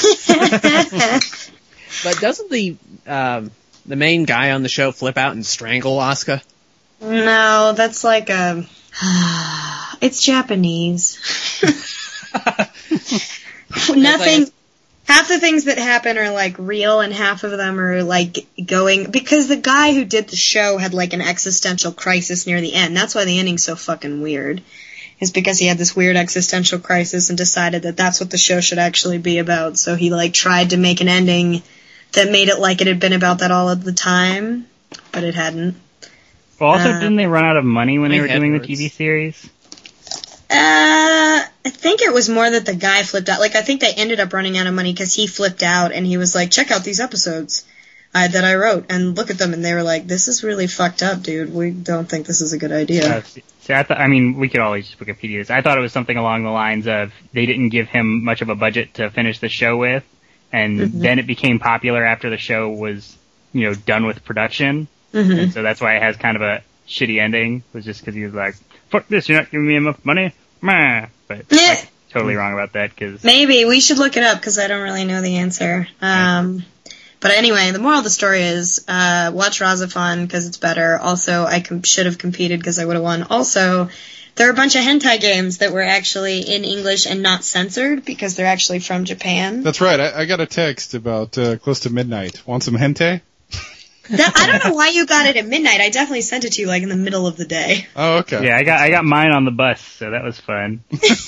But doesn't the um, the main guy on the show flip out and strangle Asuka? No, that's like a, it's Japanese. Nothing. Half the things that happen are, like, real, and half of them are, like, going... Because the guy who did the show had, like, an existential crisis near the end. That's why the ending's so fucking weird. Is because he had this weird existential crisis and decided that that's what the show should actually be about. So he, like, tried to make an ending that made it like it had been about that all of the time, but it hadn't. Well, also, Uh, didn't they run out of money when they were doing the Edwards. T V series? Uh, I think it was more that the guy flipped out. Like, I think they ended up running out of money because he flipped out and he was like, check out these episodes uh, that I wrote and look at them. And they were like, this is really fucked up, dude. We don't think this is a good idea. Uh, see, see, I thought, I mean, we could always just Wikipedia this. I thought it was something along the lines of they didn't give him much of a budget to finish the show with, and Mhm. then it became popular after the show was, you know, done with production. Mm-hmm. And so that's why it has kind of a shitty ending, was just because he was like, fuck this, you're not giving me enough money? Meh. But Yeah. I'm totally wrong about that, because... Maybe. We should look it up because I don't really know the answer. Um, but anyway, the moral of the story is uh, watch Razafon because it's better. Also, I com- should have competed because I would have won. Also, there are a bunch of hentai games that were actually in English and not censored because they're actually from Japan. That's right. I, I got a text about uh, close to midnight. Want some hentai? That, I don't know why you got it at midnight. I definitely sent it to you like in the middle of the day. Oh, okay. Yeah, I got I got mine on the bus, so that was fun.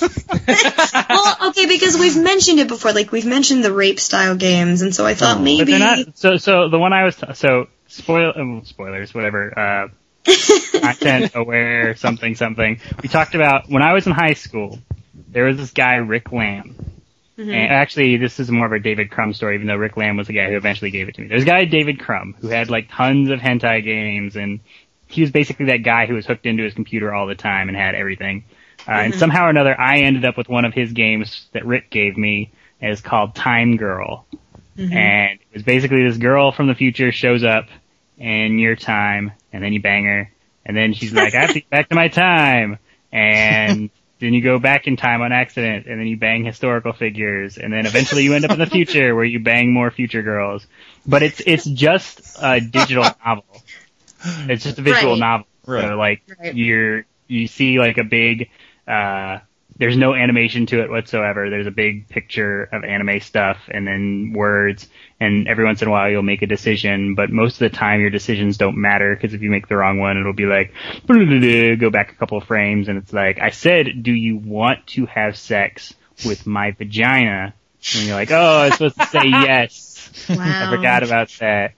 Well, okay, because we've mentioned it before. Like, we've mentioned the rape style games, and so I thought Oh. maybe... But they're not. So, so the one I was t- so spoil um, spoilers, whatever. Uh, content aware, something, something. We talked about when I was in high school. There was this guy Rick Lamb, Mhm. and actually this is more of a David Crumb story, even though Rick Lamb was the guy who eventually gave it to me. There's a guy David Crumb who had like tons of hentai games, and he was basically that guy who was hooked into his computer all the time and had everything. Uh, And Mhm. somehow or another, I ended up with one of his games that Rick gave me. And it's called Time Girl. Mhm. And it was basically this girl from the future shows up in your time, and then you bang her, and then she's like, I have to get back to my time. And then you go back in time on accident, and then you bang historical figures, and then eventually you end up in the future where you bang more future girls. But it's it's just a digital novel. It's just a visual Right. novel. Right. So like Right. you're you see like a big uh there's no animation to it whatsoever. There's a big picture of anime stuff and then words, and every once in a while you'll make a decision, but most of the time your decisions don't matter, because if you make the wrong one, it'll be like, go back a couple of frames, and it's like, I said, do you want to have sex with my vagina? And you're like, oh, I was supposed to say yes. Wow. I forgot about that.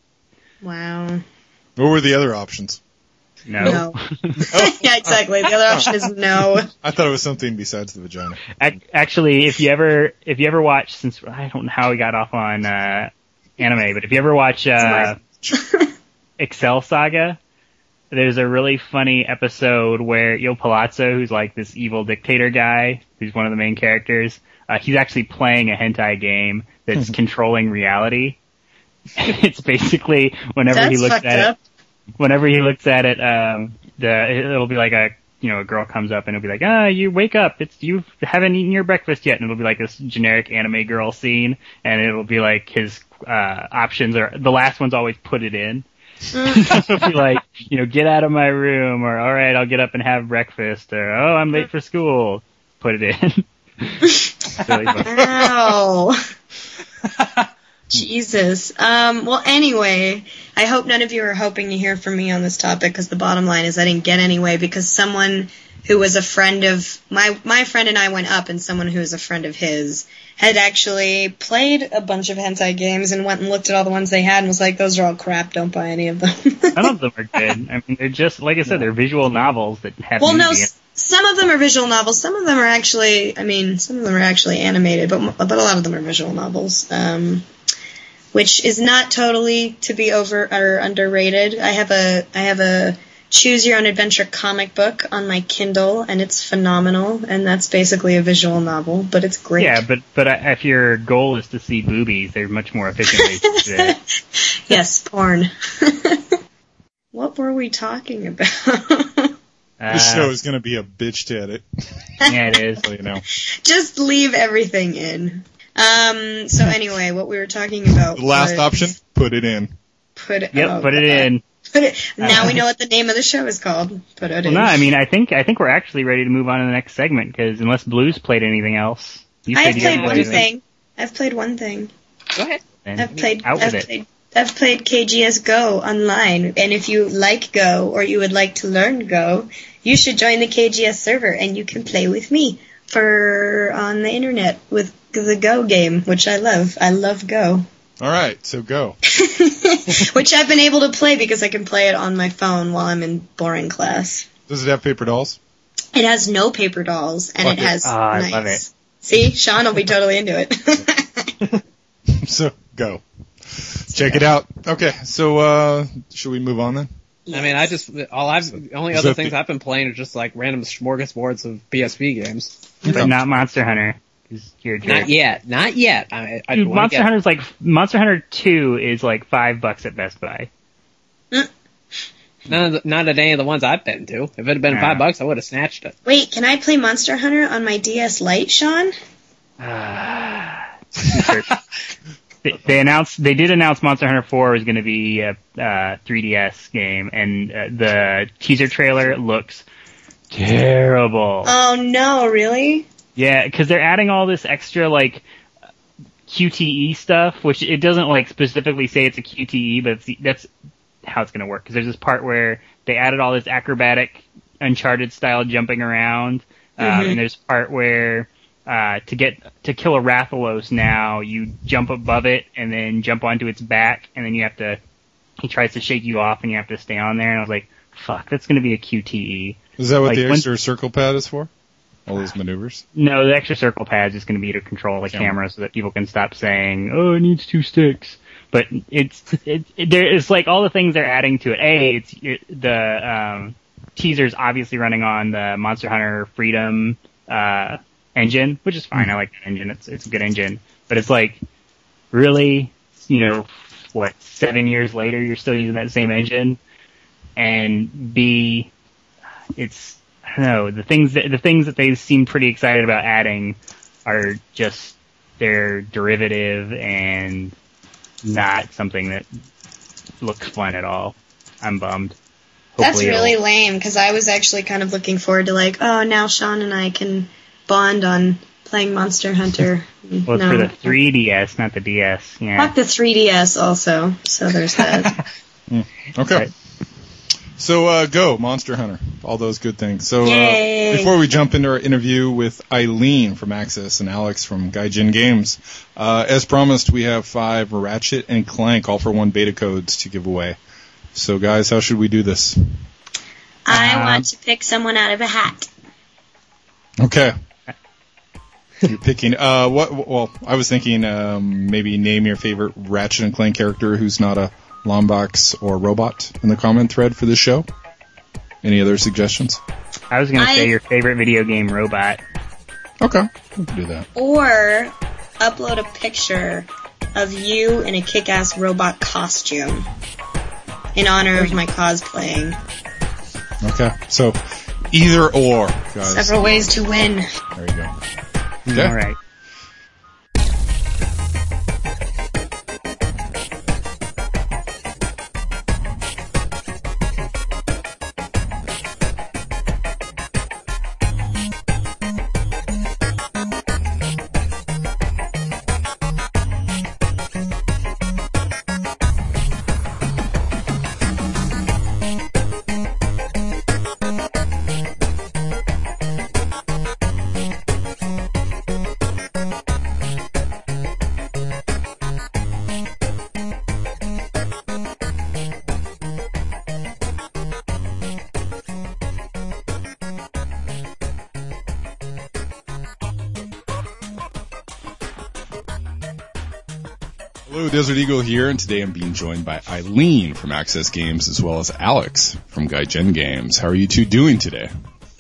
Wow. What were the other options? No. No. Yeah, exactly. The other option is no. I thought it was something besides the vagina. Ac- Actually, if you ever, if you ever watch, since I don't know how we got off on, uh, anime, but if you ever watch, uh, Excel Saga, there's a really funny episode where Yo Palazzo, who's like this evil dictator guy, who's one of the main characters, uh, he's actually playing a hentai game that's controlling reality. It's basically whenever That's he looks fucked at up. it, whenever he looks at it, um, the it'll be like a you know a girl comes up and it'll be like, ah, you wake up, it's you haven't eaten your breakfast yet, and it'll be like this generic anime girl scene, and it'll be like his uh options are the last one's always put it in. It'll be like, you know, get out of my room, or all right, I'll get up and have breakfast, or oh, I'm late for school, put it in. Really fun. Ow. Jesus. Um, well, anyway, I hope none of you are hoping to hear from me on this topic, because the bottom line is I didn't get anyway, because someone who was a friend of, my my friend and I went up, and someone who was a friend of his had actually played a bunch of hentai games and went and looked at all the ones they had and was like, those are all crap, don't buy any of them. None of them are good. I mean, they're just, like I said, they're visual novels that have Well, no, nudity in s- some of them are visual novels. Some of them are actually, I mean, some of them are actually animated, but but a lot of them are visual novels, um, which is not totally to be over or underrated. I have a I have a Choose Your Own Adventure comic book on my Kindle, and it's phenomenal. And that's basically a visual novel, but it's great. Yeah, but but uh, if your goal is to see boobies, they're much more efficient ways to do it. Yes, porn. What were we talking about? Uh, This show is going to be a bitch to edit. Yeah, it is. So, you know. Just leave everything in. Um. So anyway, what we were talking about. The last was option, put it in. Put it. Yep, oh, put it God. in. Put it. Now we know what the name of the show is called. Put it Well, in. no, I mean, I think I think we're actually ready to move on to the next segment, because unless Blue's played anything else, you I've said you played haven't one played anything. thing. I've played one thing. Go ahead. Then I've played. out I've with it. played. I've played K G S Go online, and if you like Go or you would like to learn Go, you should join the K G S server, and you can play with me for on the internet with the Go game, which I love. I love Go, All right, so go. which I've been able to play because I can play it on my phone while I'm in boring class. Does it have paper dolls? It has no paper dolls, and Fuck it it. has. Oh, I nice. love it. See, Sean will be totally into it. So go. Check it out. Okay, so uh should we move on then? I mean, I just all I've the only Is other that things the- I've been playing are just like random smorgasbords of P S P games. But not Monster Hunter. 'Cause you're a jerk. Not yet, not yet. I, I Dude, wanna Monster get- Hunter's like Monster Hunter two is like five bucks at Best Buy. None of the, not at any of the ones I've been to. If it had been Yeah. five bucks, I would have snatched it. Wait, can I play Monster Hunter on my D S Lite, Sean? they, they announced they did announce Monster Hunter four was going to be a uh, three D S game, and uh, the teaser trailer looks terrible. Oh no, really? Yeah, because they're adding all this extra like Q T E stuff, which it doesn't like specifically say it's a Q T E, but it's, that's how it's going to work. Because there's this part where they added all this acrobatic Uncharted style jumping around, um, Mhm. and there's a part where uh, to get to kill a Rathalos now, you jump above it and then jump onto its back, and then you have to. He tries to shake you off, and you have to stay on there. And I was like, "Fuck, that's going to be a Q T E." Is that what Like, the when- extra circle pad is for? All those maneuvers? No, the extra circle pad is just going to be to control the Camera. camera so that people can stop saying, "Oh, it needs two sticks." But it's it, it there is like all the things they're adding to it. A, it's it, the um, teaser's obviously running on the Monster Hunter Freedom uh, engine, which is fine. I like that engine. It's it's a good engine. But it's like really, you know, what seven years later you're still using that same engine, and B, it's I don't know, the things that, the things that they seem pretty excited about adding are just, they're derivative and not something that looks fun at all. I'm bummed. That's Hopefully really it'll- lame, because I was actually kind of looking forward to like, oh, now Sean and I can bond on playing Monster Hunter. Well, it's no. for the three D S, not the D S. Yeah. Fuck the three D S also, so there's that. Okay. Right. So uh go, Monster Hunter. All those good things. So uh, Yay. before we jump into our interview with Eileen from Access and Alex from Gaijin Games, uh as promised we have five Ratchet and Clank all for one beta codes to give away. So guys, how should we do this? I Um, want to pick someone out of a hat. Okay. You're picking uh what well, I was thinking um maybe name your favorite Ratchet and Clank character who's not a Lombax or robot in the comment thread for this show. Any other suggestions? I was going to I- say your favorite video game robot. Okay, we can do that. Or upload a picture of you in a kick-ass robot costume in honor of my cosplaying. Okay, so either or, guys. Several ways to win. There you go. Okay. All right. Hello, Desert Eagle here, and today I'm being joined by Eileen from Access Games as well as Alex from Gaijin Games. How are you two doing today?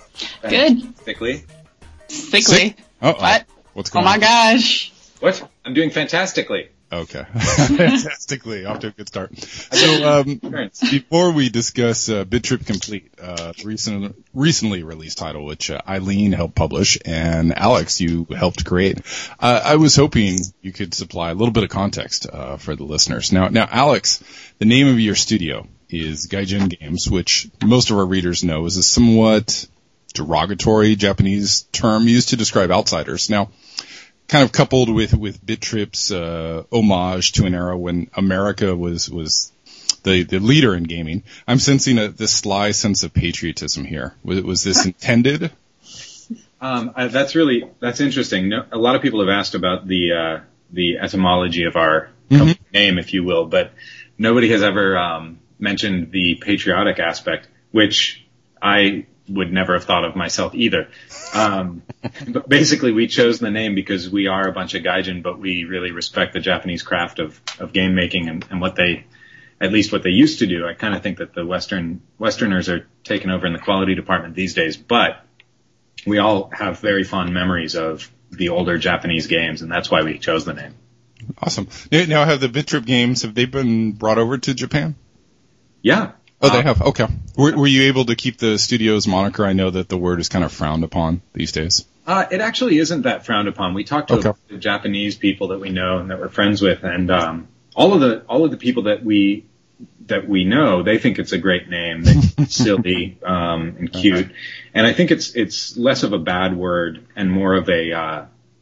Good. Thickly. Thickly. Sick? Uh-oh. What? What's going Oh on? my gosh. What? I'm doing fantastically. Okay. Fantastically. Off to a good start. So, um, before we discuss uh, Bit Trip Complete, uh, recent, recently released title, which uh, Eileen helped publish, and Alex, you helped create, uh, I was hoping you could supply a little bit of context uh, for the listeners. Now, now, Alex, the name of your studio is Gaijin Games, which most of our readers know is a somewhat derogatory Japanese term used to describe outsiders. Now, kind of coupled with, with BitTrip's, uh, homage to an era when America was, was the, the leader in gaming, I'm sensing a, this sly sense of patriotism here. Was, was this intended? Um, I, that's really, that's interesting. No, a lot of people have asked about the, uh, the etymology of our Mm-hmm. name, if you will, but nobody has ever, um, mentioned the patriotic aspect, which I would never have thought of myself either. Um, but basically we chose the name because we are a bunch of gaijin, but we really respect the Japanese craft of, of game making and, and what they, at least what they used to do. I kind of think that the Western, Westerners are taking over in the quality department these days, but we all have very fond memories of the older Japanese games, and that's why we chose the name. Awesome. Now, now have the BitTrip games, have they been brought over to Japan? Yeah. Oh, they have. Okay. Were, were you able to keep the studio's moniker? I know that the word is kind of frowned upon these days. Uh, it actually isn't that frowned upon. We talked to Okay. the Japanese people that we know and that we're friends with, and um, all of the all of the people that we that we know, they think it's a great name. They think it's silly um, and cute, and I think it's it's less of a bad word and more of a uh,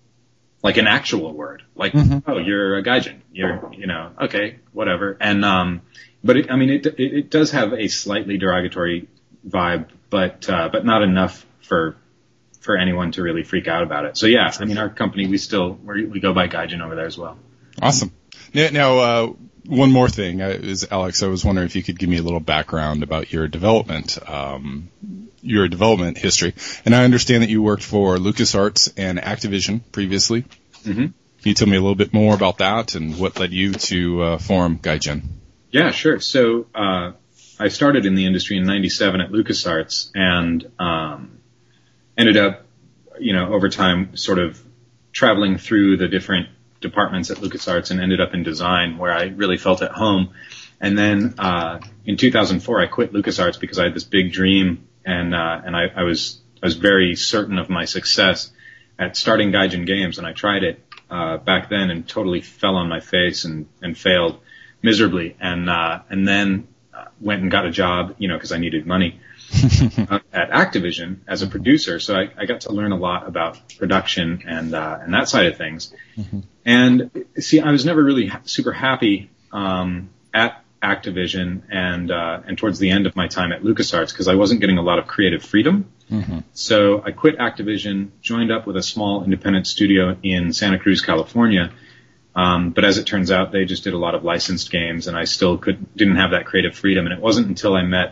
like an actual word. Like, Mm-hmm. oh, you're a gaijin. You're, you know, okay, whatever. And um, but it, I mean, it, it it does have a slightly derogatory vibe, but uh, but not enough for for anyone to really freak out about it. So yeah, I mean, our company, we still we we go by Gaijin over there as well. Awesome. Now, now uh, one more thing uh, is, Alex, I was wondering if you could give me a little background about your development, um, your development history. And I understand that you worked for LucasArts and Activision previously. Mm-hmm. Can you tell me a little bit more about that and what led you to uh, form Gaijin? Yeah, sure. So uh, I started in the industry in ninety-seven at LucasArts and um, ended up, you know, over time sort of traveling through the different departments at LucasArts and ended up in design where I really felt at home. And then uh, in two thousand four, I quit LucasArts because I had this big dream and uh, and I, I was I was very certain of my success at starting Gaijin Games, and I tried it uh, back then and totally fell on my face and, and failed miserably. And uh, and then uh, went and got a job, you know, because I needed money uh, at Activision as a producer. So I, I got to learn a lot about production and uh, and that side of things. Mm-hmm. And see, I was never really ha- super happy um, at Activision and uh, and towards the end of my time at LucasArts because I wasn't getting a lot of creative freedom. Mm-hmm. So I quit Activision, joined up with a small independent studio in Santa Cruz, California. Um, but as it turns out, they just did a lot of licensed games, and I still could didn't have that creative freedom. And it wasn't until I met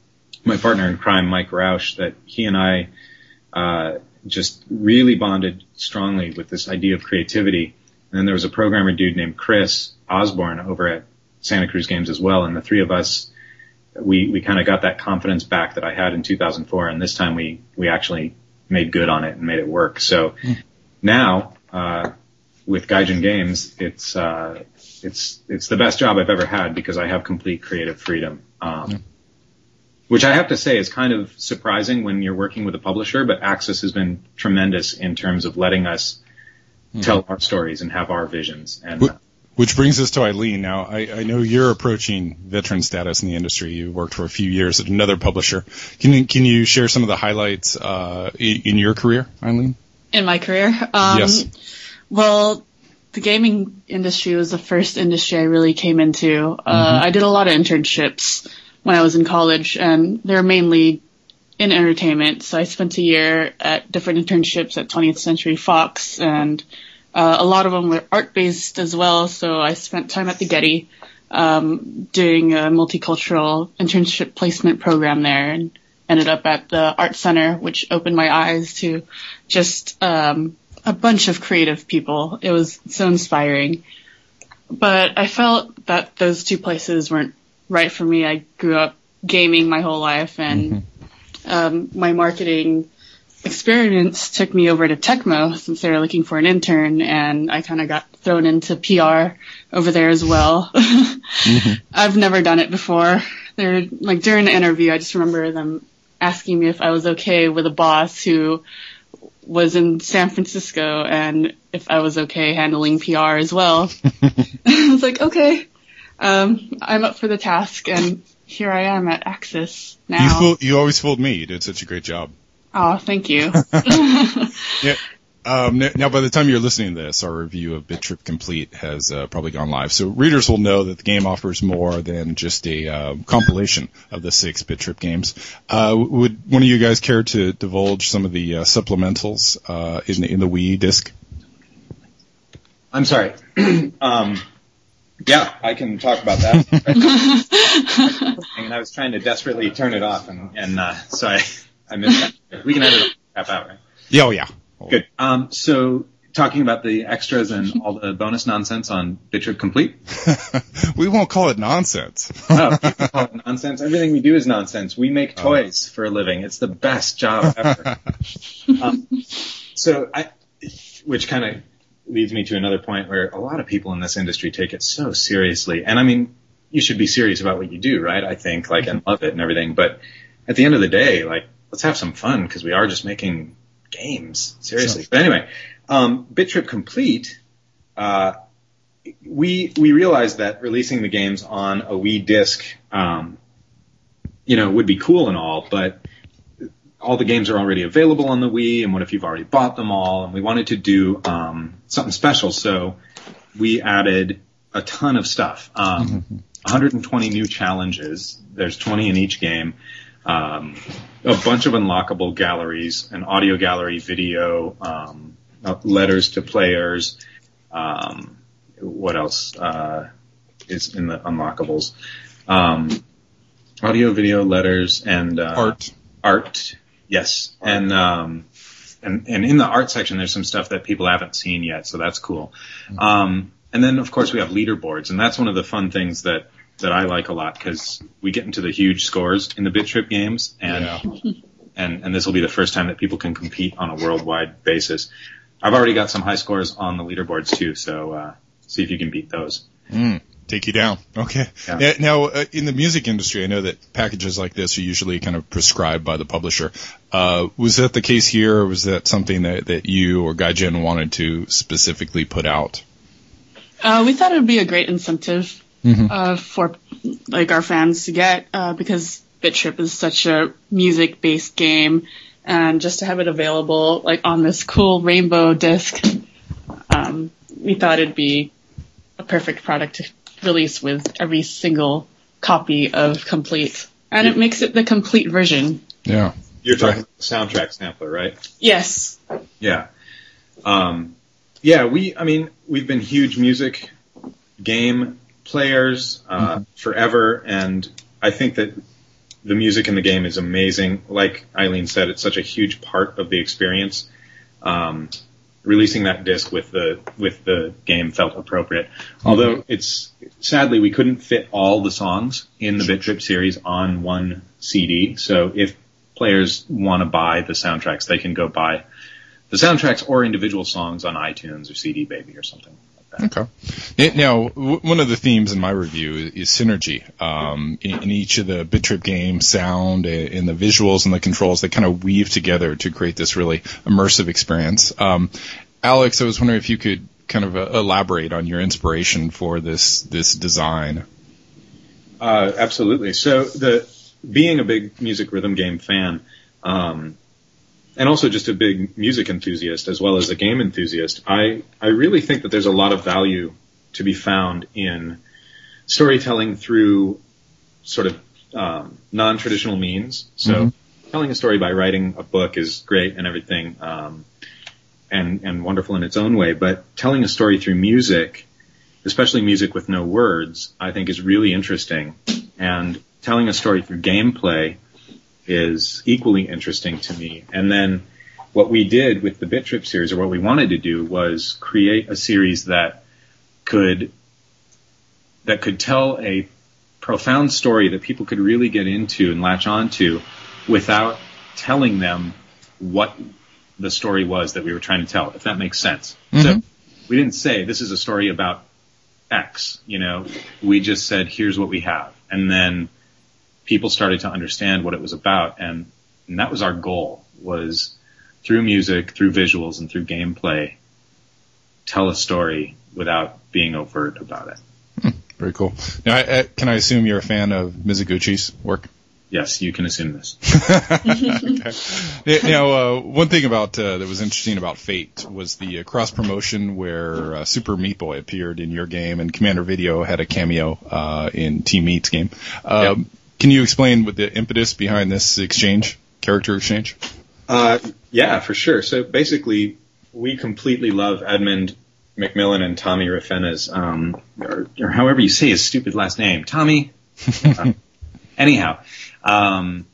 my partner in crime, Mike Roush, that he and I uh, just really bonded strongly with this idea of creativity. And then there was a programmer dude named Chris Osborne over at Santa Cruz Games as well, and the three of us, we, we kind of got that confidence back that I had in two thousand four, and this time we, we actually made good on it and made it work. So mm. now, uh, with Gaijin Games, it's, uh, it's, it's the best job I've ever had because I have complete creative freedom. Um, mm. Which I have to say is kind of surprising when you're working with a publisher, but Axis has been tremendous in terms of letting us mm. tell our stories and have our visions. And uh, Which brings us to Eileen. Now, I, I know you're approaching veteran status in the industry. You worked for a few years at another publisher. Can you, can you share some of the highlights uh, in, in your career, Eileen? In my career? Um, yes. Well, the gaming industry was the first industry I really came into. Uh, mm-hmm. I did a lot of internships when I was in college, and they're mainly in entertainment. So I spent a year at different internships at twentieth Century Fox, and uh, a lot of them were art-based as well. So I spent time at the Getty um, doing a multicultural internship placement program there, and ended up at the Art Center, which opened my eyes to just um, a bunch of creative people. It was so inspiring. But I felt that those two places weren't right for me. I grew up gaming my whole life, and mm-hmm. um, my marketing experience took me over to Tecmo since they were looking for an intern, and I kind of got thrown into P R over there as well. mm-hmm. I've never done it before. They're like during the interview, I just remember them asking me if I was okay with a boss who was in San Francisco and if I was okay handling P R as well. I was like, okay. Um, I'm up for the task, and here I am at Axis now. You, fool, you always fooled me. You did such a great job. Oh, thank you. yeah. Um, now, by the time you're listening to this, our review of BitTrip Complete has uh, probably gone live. So readers will know that the game offers more than just a uh, compilation of the six BitTrip games. Uh, would one of you guys care to divulge some of the uh, supplementals uh, in, the, in the Wii disc? I'm sorry. um, Yeah, I can talk about that. And I was trying to desperately turn it off, and, and uh, so I, I missed that. We can edit it half out, right? Yeah, oh yeah. Good. Um, so talking about the extras and all the bonus nonsense on BitTrip Complete. We won't call it nonsense. Oh, we call it nonsense. Everything we do is nonsense. We make toys oh. for a living. It's the best job ever. um, so I, which kind of leads me to another point where a lot of people in this industry take it so seriously. And I mean, you should be serious about what you do, right? I think, like, and love it and everything. But at the end of the day, like, let's have some fun because we are just making games, seriously. Sure. But anyway, um, BitTrip Complete, uh, we, we realized that releasing the games on a Wii disc, um, you know, would be cool and all, but all the games are already available on the Wii, and what if you've already bought them all? And we wanted to do um, something special, so we added a ton of stuff. Um, mm-hmm. one hundred twenty new challenges. There's twenty in each game. Um, a bunch of unlockable galleries, an audio gallery, video, um, uh, letters to players. Um, what else uh, is in the unlockables? Um, audio, video, letters, and uh, art. Art. Yes, and um, and and in the art section, there's some stuff that people haven't seen yet, so that's cool. Um, and then, of course, we have leaderboards, and that's one of the fun things that that I like a lot because we get into the huge scores in the BitTrip games, and yeah. and and this will be the first time that people can compete on a worldwide basis. I've already got some high scores on the leaderboards too, so uh, see if you can beat those. Mm. Take you down. Okay. Yeah. Yeah, now, uh, in the music industry, I know that packages like this are usually kind of prescribed by the publisher. Uh, was that the case here, or was that something that, that you or Gaijin wanted to specifically put out? Uh, we thought it would be a great incentive mm-hmm. uh, for like our fans to get uh, because BitTrip is such a music-based game, and just to have it available like on this cool rainbow disc, um, we thought it'd be a perfect product to release with every single copy of Complete. And it makes it the complete version. Yeah. You're talking about the soundtrack sampler, right? Yes. Yeah. Um, yeah, we, I mean, we've been huge music game players, uh, mm-hmm. forever, and I think that the music in the game is amazing. Like Eileen said, it's such a huge part of the experience. Um, releasing that disc with the with the game felt appropriate. Although it's sadly we couldn't fit all the songs in the BitTrip series on one C D. So if players want to buy the soundtracks, they can go buy the soundtracks or individual songs on iTunes or C D Baby or something like that. Okay. It, now, w- one of the themes in my review is, is synergy. Um, in, in each of the Bit Trip games, sound and, and the visuals and the controls, they kind of weave together to create this really immersive experience. Um, Alex, I was wondering if you could kind of uh, elaborate on your inspiration for this this design. Uh, absolutely. So the being a big music rhythm game fan, um, and also just a big music enthusiast as well as a game enthusiast, I, I really think that there's a lot of value to be found in storytelling through sort of um, non-traditional means. So mm-hmm. telling a story by writing a book is great and everything, um, and, and wonderful in its own way, but telling a story through music, especially music with no words, I think is really interesting. And telling a story through gameplay is equally interesting to me. And then what we did with the Bit Trip series, or what we wanted to do, was create a series that could that could tell a profound story that people could really get into and latch onto without telling them what the story was that we were trying to tell, if that makes sense. Mm-hmm. So we didn't say this is a story about X, you know, we just said, here's what we have. And then people started to understand what it was about. And, and that was our goal, was through music, through visuals, and through gameplay, tell a story without being overt about it. Hmm, very cool. Now, I, I, can I assume you're a fan of Mizuguchi's work? Yes, you can assume this. Okay. Now, uh, one thing about uh, that was interesting about Fate was the uh, cross promotion where uh, Super Meat Boy appeared in your game, and Commander Video had a cameo uh, in Team Meat's game. Um, yep. Can you explain what the impetus behind this exchange, character exchange? Uh, yeah, for sure. So basically, we completely love Edmund McMillan and Tommy Raffena's, um, or, or however you say his stupid last name, Tommy. uh, anyhow. Um,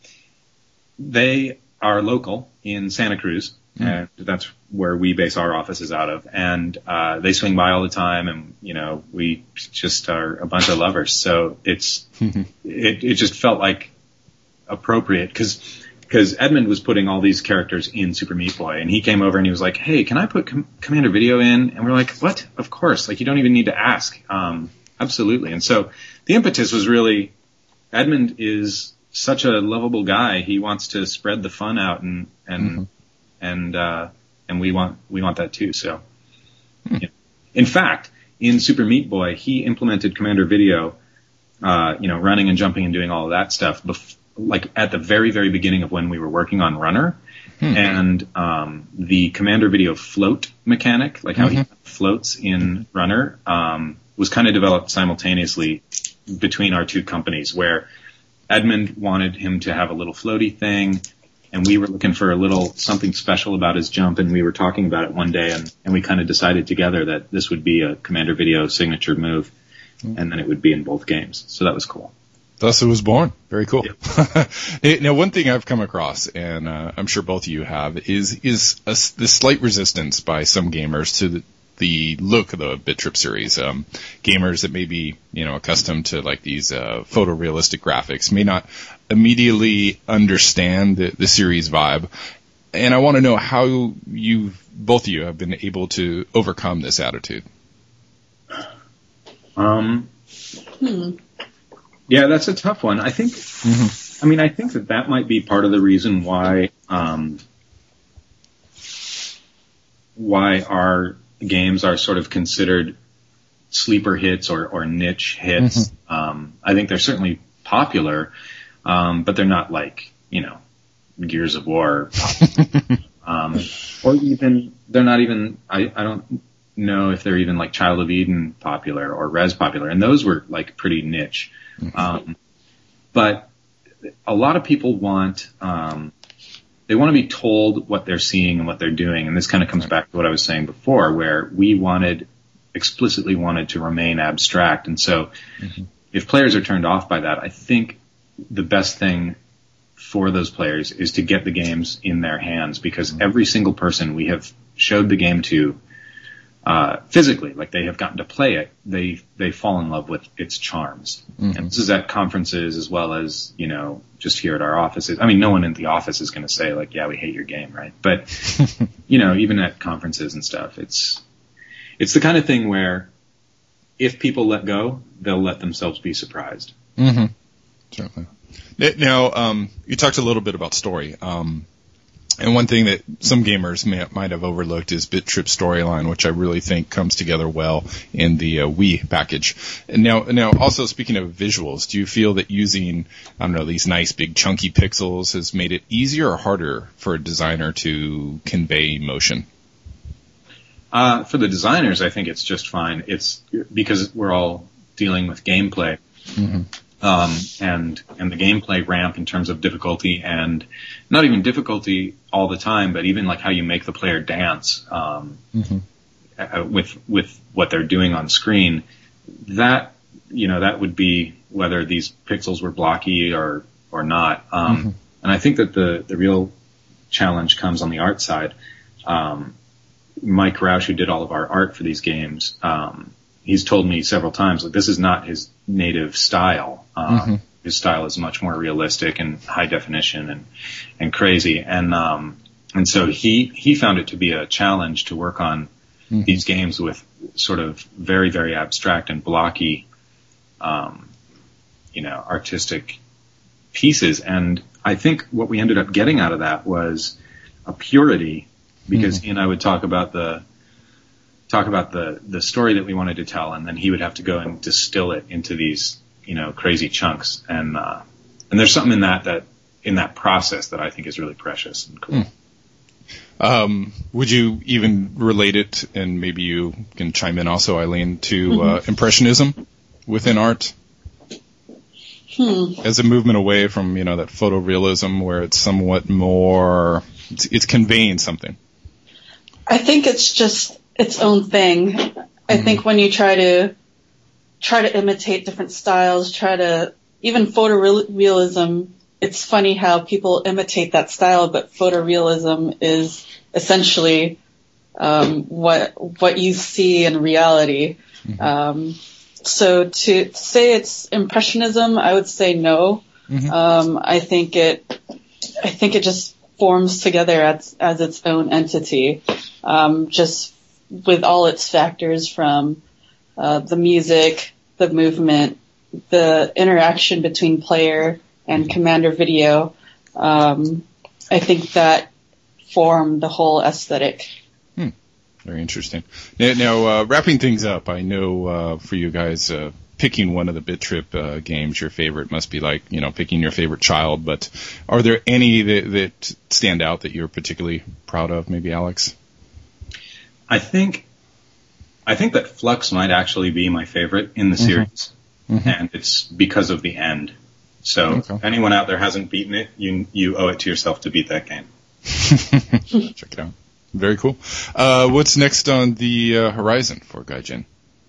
they are local in Santa Cruz, mm. and that's where we base our offices out of. And uh, they swing by all the time, and you know, we just are a bunch of lovers. So it's it, it just felt like appropriate because because Edmund was putting all these characters in Super Meat Boy, and he came over and he was like, "Hey, can I put Com- Commander Video in?" And we're like, "What? Of course! Like you don't even need to ask." Um, absolutely. And so the impetus was really Edmund is such a lovable guy. He wants to spread the fun out, and and mm-hmm. and uh, and we want we want that too. So, hmm. yeah. In fact, in Super Meat Boy, he implemented Commander Video, uh, you know, running and jumping and doing all of that stuff, bef- like at the very very beginning of when we were working on Runner, hmm. and um, the Commander Video float mechanic, like how mm-hmm. he floats in Runner, um, was kind of developed simultaneously between our two companies, where Edmund wanted him to have a little floaty thing, and we were looking for a little something special about his jump, and we were talking about it one day, and, and we kind of decided together that this would be a Commander Video signature move, mm-hmm. and then it would be in both games. So that was cool. Thus it was born. Very cool. Yep. Now, one thing I've come across, and uh, I'm sure both of you have, is is a, the slight resistance by some gamers to the the look of the Bit Trip series. Um, gamers that may be, you know, accustomed to like these uh, photorealistic graphics may not immediately understand the, the series vibe. And I want to know how you, both of you, have been able to overcome this attitude. Um, hmm. Yeah, that's a tough one. I think, mm-hmm. I mean, I think that that might be part of the reason why, um, why our games are sort of considered sleeper hits or, or niche hits. Mm-hmm. Um, I think they're certainly popular, um, but they're not like, you know, Gears of War, um, or even, they're not even, I, I don't know if they're even like Child of Eden popular or Rez popular. And those were like pretty niche. Mm-hmm. Um, but a lot of people want, um, they want to be told what they're seeing and what they're doing. And this kind of comes back to what I was saying before, where we wanted, explicitly wanted to remain abstract. And so mm-hmm. if players are turned off by that, I think the best thing for those players is to get the games in their hands, because mm-hmm. every single person we have showed the game to uh, physically, like they have gotten to play it, they they fall in love with its charms. Mhm. And this is at conferences as well as, you know, just here at our offices. I mean, no one in the office is going to say like, yeah, we hate your game, right? But, you know, even at conferences and stuff, it's, it's the kind of thing where if people let go, they'll let themselves be surprised. Mm-hmm. Certainly. Now, um, you talked a little bit about story. Um, and one thing that some gamers may, might have overlooked is BitTrip Storyline, which I really think comes together well in the uh, Wii package. And now, now, also speaking of visuals, do you feel that using, I don't know, these nice big chunky pixels has made it easier or harder for a designer to convey emotion? Uh, for the designers, I think it's just fine. It's because we're all dealing with gameplay. Mm-hmm. Um, and, and the gameplay ramp in terms of difficulty and not even difficulty all the time, but even like how you make the player dance, um, mm-hmm. uh, with, with what they're doing on screen. That, you know, that would be whether these pixels were blocky or, or not. Um, mm-hmm. and I think that the, the real challenge comes on the art side. Um, Mike Roush, who did all of our art for these games, um, he's told me several times, like, this is not his native style. Um, mm-hmm. His style is much more realistic and high definition and, and crazy. And, um, and so he, he found it to be a challenge to work on mm-hmm. these games with sort of very, very abstract and blocky, um, you know, artistic pieces. And I think what we ended up getting out of that was a purity, because mm-hmm. he and I would talk about the, talk about the, the story that we wanted to tell, and then he would have to go and distill it into these, you know, crazy chunks. And, uh, and there's something in that, that, in that process that I think is really precious and cool. Mm. Um, would you even relate it, and maybe you can chime in also, Eileen, to, mm-hmm. uh, Impressionism within art? Hmm. As a movement away from, you know, that photorealism where it's somewhat more, it's, it's conveying something. I think it's just its own thing. I mm-hmm. think when you try to try to imitate different styles, try to even photorealism, it's funny how people imitate that style, but photorealism is essentially um, what what you see in reality. Mm-hmm. Um, so to say it's impressionism, I would say no. Mm-hmm. Um, I think it I think it just forms together as as its own entity. Um, just with all its factors from uh, the music, the movement, the interaction between player and commander video. Um, I think that formed the whole aesthetic. Hmm. Very interesting. Now, now uh, wrapping things up, I know uh, for you guys, uh, picking one of the BitTrip uh, games, your favorite must be like, you know, picking your favorite child, but are there any that, that stand out that you're particularly proud of, maybe Alex? I think, I think that Flux might actually be my favorite in the mm-hmm. series, mm-hmm. and it's because of the end. So okay. if anyone out there hasn't beaten it, you you owe it to yourself to beat that game. Check it out. Very cool. Uh, what's next on the uh, horizon for Gaijin?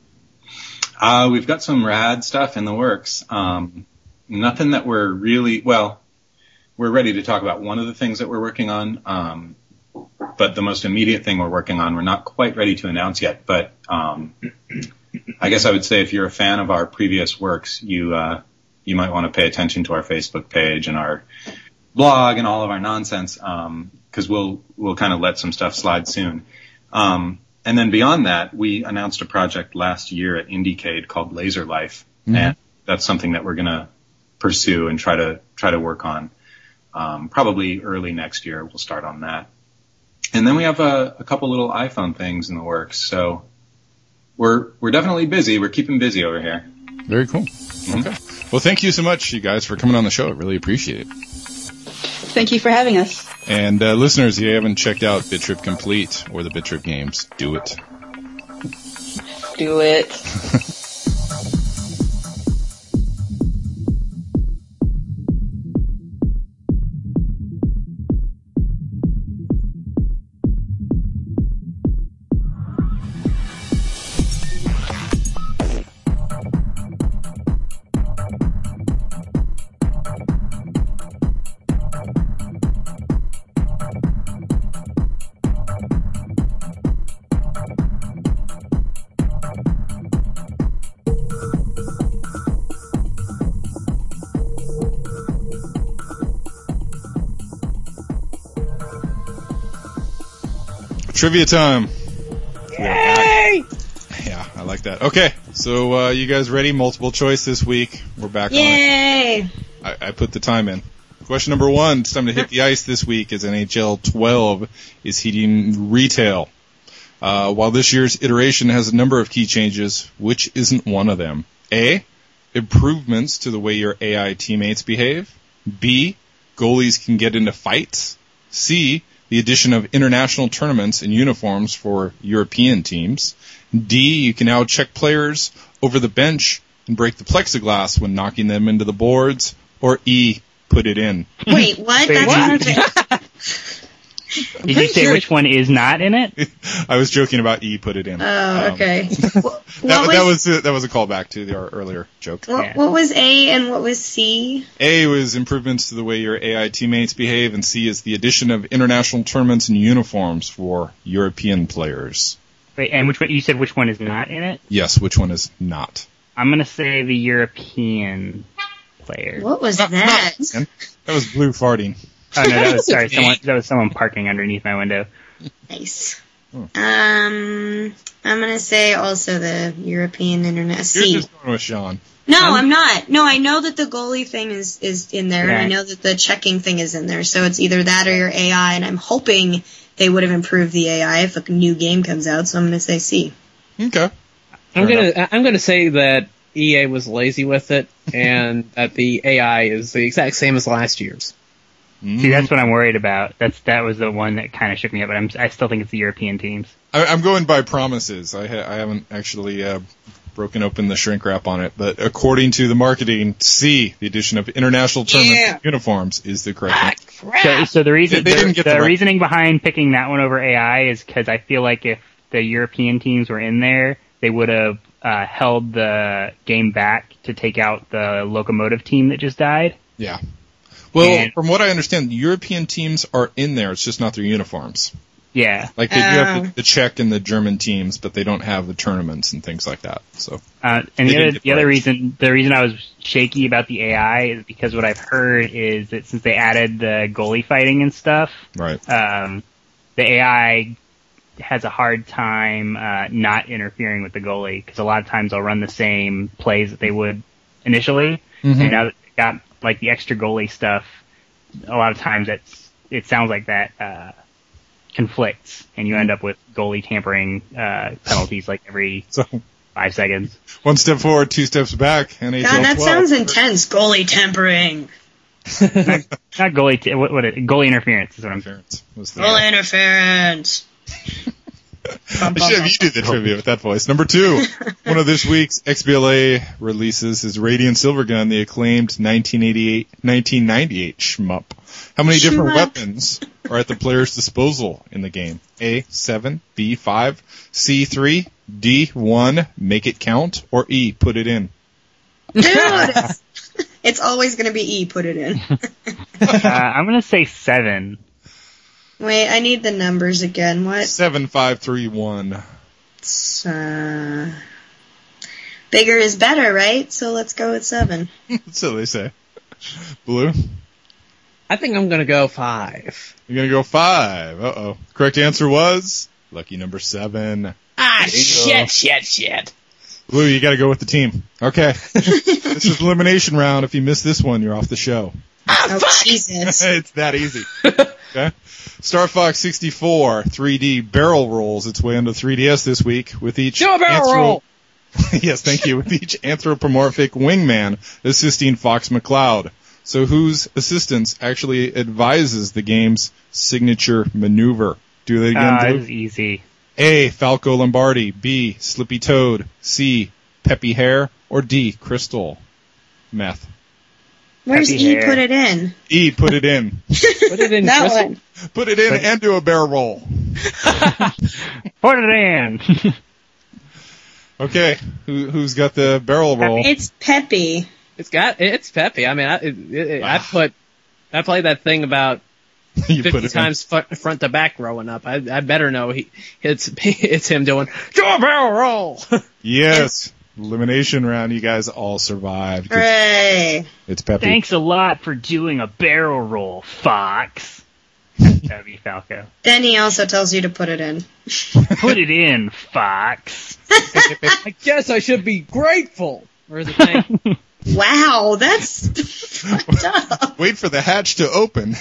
Uh, we've got some rad stuff in the works. Um, nothing that we're really, well, we're ready to talk about one of the things that we're working on. Um, But the most immediate thing we're working on, we're not quite ready to announce yet. But um, I guess I would say if you're a fan of our previous works, you uh, you might want to pay attention to our Facebook page and our blog and all of our nonsense, because um, we'll we'll kind of let some stuff slide soon. Um, and then beyond that, we announced a project last year at Indiecade called Laser Life, mm-hmm. and that's something that we're going to pursue and try to try to work on. Um, probably early next year, we'll start on that. And then we have a, a couple little iPhone things in the works, so we're we're definitely busy. We're keeping busy over here. Very cool. Mm-hmm. Okay. Well, thank you so much, you guys, for coming on the show. I really appreciate it. Thank you for having us. And uh, listeners, if you haven't checked out BitTrip Complete or the BitTrip games, do it. Do it. Trivia time. Yay! Yeah, I like that. Okay, so uh, you guys ready? Multiple choice this week. We're back on it. Yay! I, I put the time in. Question number one. It's time to hit the ice this week as N H L twelve is heating retail. Uh, while this year's iteration has a number of key changes, which isn't one of them? A, improvements to the way your A I teammates behave. B, goalies can get into fights. C, the addition of international tournaments and uniforms for European teams. D, you can now check players over the bench and break the plexiglass when knocking them into the boards. Or E, put it in. Wait, what? Wait, That's what? Did you say which one is not in it? I was joking about E, put it in. Oh, Um, okay. What, what that, was, that was a, that was a callback to the, our earlier joke. what, Yeah. what was A and what was C? A was improvements to the way your A I teammates behave, and C is the addition of international tournaments and uniforms for European players. Wait, and which one? You said which one is not in it? Yes, which one is not? I'm gonna say the European player. What was Not- that? not- man. That was blue farting. Oh no, that was sorry. Someone that was someone parking underneath my window. Nice. Hmm. Um, I'm gonna say also the European Internet. You're C. just going with Sean. No, I'm not. No, I know that the goalie thing is, is in there, and I Yeah. know that the checking thing is in there, so it's either that or your A I, and I'm hoping they would have improved the A I if a new game comes out, so I'm gonna say C. Okay. I'm Fair gonna I'm gonna say that E A was lazy with it, and that the A I is the exact same as last year's. See, that's what I'm worried about. That's that was the one that kind of shook me up, but I'm, I still think it's the European teams. I, I'm going by promises. I, ha- I haven't actually uh, broken open the shrink wrap on it, but according to the marketing, C, the addition of international tournament Yeah. uniforms, is the correct one. So, so the reason They- they the, didn't get the the right- reasoning behind picking that one over A I is because I feel like if the European teams were in there, they would have uh, held the game back to take out the locomotive team that just died. Yeah. Well, And- from what I understand, the European teams are in there. It's just not their uniforms. Yeah. Like they do have Oh. the, the Czech and the German teams, but they don't have the tournaments and things like that. So Uh, They and the didn't other, get the other right. reason, the reason I was shaky about the A I is because what I've heard is that since they added the goalie fighting and stuff, right. um, the A I has a hard time uh, not interfering with the goalie because a lot of times they'll run the same plays that they would initially, Mhm. and now that they got like the extra goalie stuff, a lot of times it's it sounds like that uh, conflicts, and you end up with goalie tampering uh, penalties like every So five seconds. one step forward, two steps back. N H L God, that twelve. sounds intense. Goalie tempering. Not goalie, t- what, what it, goalie interference is what I'm. Interference was the- Goalie interference. I should have you do the trivia with that voice. Number two, one of this week's X B L A releases is Radiant Silvergun, the acclaimed nineteen eighty-eight, nineteen ninety-eight shmup. How many different Shmup. weapons are at the player's disposal in the game? A, seven, B, five, C, three, D, one, make it count, or E, put it in? Dude! It's always gonna be E, put it in. Uh, I'm gonna say seven. Wait, I need the numbers again. What? Seven, five, three, one. It's, uh, bigger is better, right? So let's go with seven. So they say. Blue, I think I'm gonna go five. you're gonna go five. Uh-oh. Correct answer was lucky number seven. Ah, There you go. shit, shit, shit. Blue, you gotta go with the team. Okay. This is elimination round. If you miss this one, you're off the show. Oh, Jesus. It's that easy. Okay. Star Fox sixty-four three D barrel rolls its way onto three D S this week with each Do a barrel anthro- roll. Yes, thank you. With each anthropomorphic wingman assisting Fox McCloud. So whose assistance actually advises the game's signature maneuver? Do that again, Uh, Blue? this is easy. A. Falco Lombardi. B. Slippy Toad. C. Peppy Hair. Or D. Crystal Meth. Where's Happy E hair. put it in? E. Put it in. Put it in That crystal. one. Put it in But- and do a barrel roll. Put it in. Okay, who, who's got the barrel roll? It's Peppy. It's got, it's peppy. I mean, I, it, it, I Ah. put, I played that thing about You put fifty it in. times fu- front to back growing up. I, I better know he, it's, it's him doing, do a barrel roll! Yes. Elimination round. You guys all survived. Good- Hooray. It's Peppy. Thanks a lot for doing a barrel roll, Fox. Uh, That'd be Falco. Then he also tells you to put it in. Put it in, Fox. I guess I should be grateful. Or is it saying? Wow, that's fucked up. Wait for the hatch to open.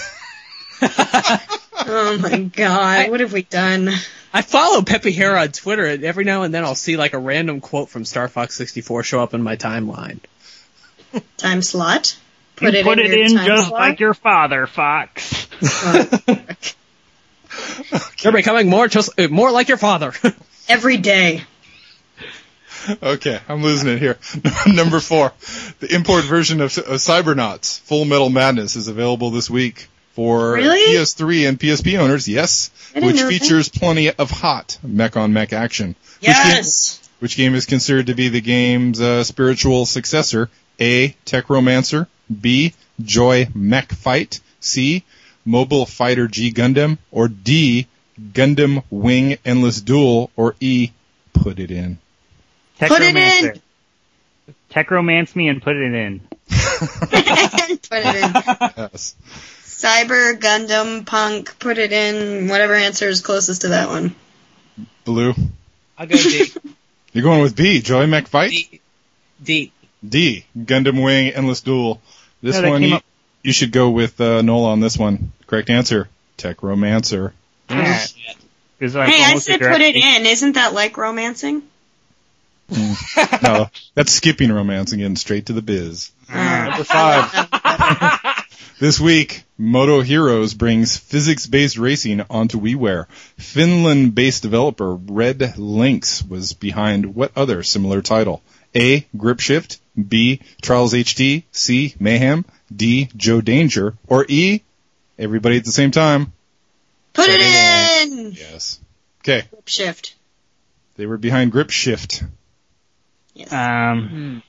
Oh my god, what have we done? I follow Pepe Hare on Twitter, and every now and then I'll see like a random quote from Star Fox sixty-four show up in my timeline. Time slot? Put you it put in, it your in time just slot? like your father, Fox. Oh, You're becoming more just uh, more like your father. every day. Okay, I'm losing it here. Number four, the import version of, of Cybernauts, Full Metal Madness, is available this week for Really? P S three and P S P owners. Yes, I didn't which know that. features plenty of hot mech-on-mech action. Yes! Which game, which game is considered to be the game's uh, spiritual successor? A. Tech Romancer. B. Joy Mech Fight. C. Mobile Fighter G Gundam. Or D. Gundam Wing Endless Duel. Or E. Put it in. Put it Techromancer. in! Techromance me and put it in. Put it in. Yes. Cyber, Gundam, Punk, put it in. Whatever answer is closest to that one. Blue. I'll go D. You're going with B. Joy Mech Fight? D. D. D. Gundam Wing Endless Duel. This No, that one, came you, up- you should go with uh, Nola on this one. Correct answer. Tech Romancer. Yeah. Because I'm Hey, I almost said a put it direct- in. Isn't that like romancing? No, that's skipping romance and getting straight to the biz. Ah. Number five. This week, Moto Heroes brings physics-based racing onto WiiWare. Finland-based developer Red Lynx was behind what other similar title? A. Grip Shift. B. Trials H D. C. Mayhem. D. Joe Danger. Or E. Everybody at the same time. Put it in! Yes. Okay. Grip shift. They were behind Grip Shift. Yes. Um,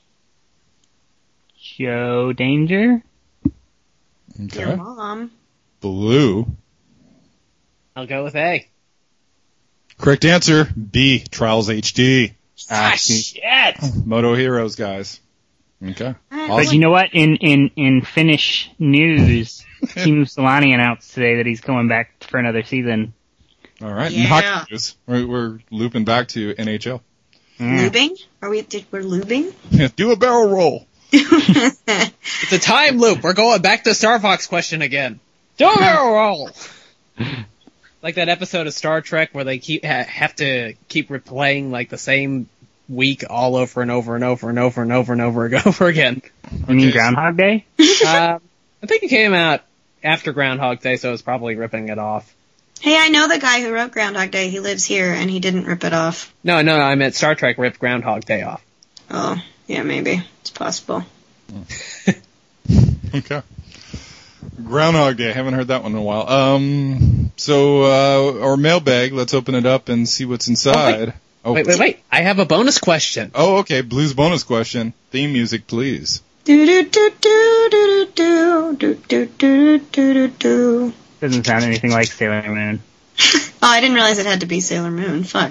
Joe Danger? Okay. Your mom. Blue. I'll go with A. Correct answer. B. Trials H D. Ah, shit! Moto Heroes, guys. Okay. I- But you know what? In in in Finnish news, Teemu Solani announced today that he's going back for another season. All right. Yeah. In hockey news, we're, we're looping back to N H L. Yeah. Lubing? Are we, did, we're lubing? Do a barrel roll. It's a time loop. We're going back to Star Fox question again. Do a barrel roll. Like that episode of Star Trek where they keep ha- have to keep replaying like the same week all over and over and over and over and over and over and over again. You mean Okay. Groundhog Day? um, I think it came out after Groundhog Day, so it's probably ripping it off. Hey, I know the guy who wrote Groundhog Day. He lives here, and he didn't rip it off. No, no, I meant Star Trek ripped Groundhog Day off. Oh, yeah, maybe. It's possible. Okay. Groundhog Day. Haven't heard that one in a while. Um. So, uh, our mailbag. Let's open it up and see what's inside. Oh, Wait, wait, wait. I have a bonus question. Oh, okay. Blues bonus question. Theme music, please. Do do do do do do do do do do do do. Doesn't sound anything like Sailor Moon. Oh, I didn't realize it had to be Sailor Moon. Fuck.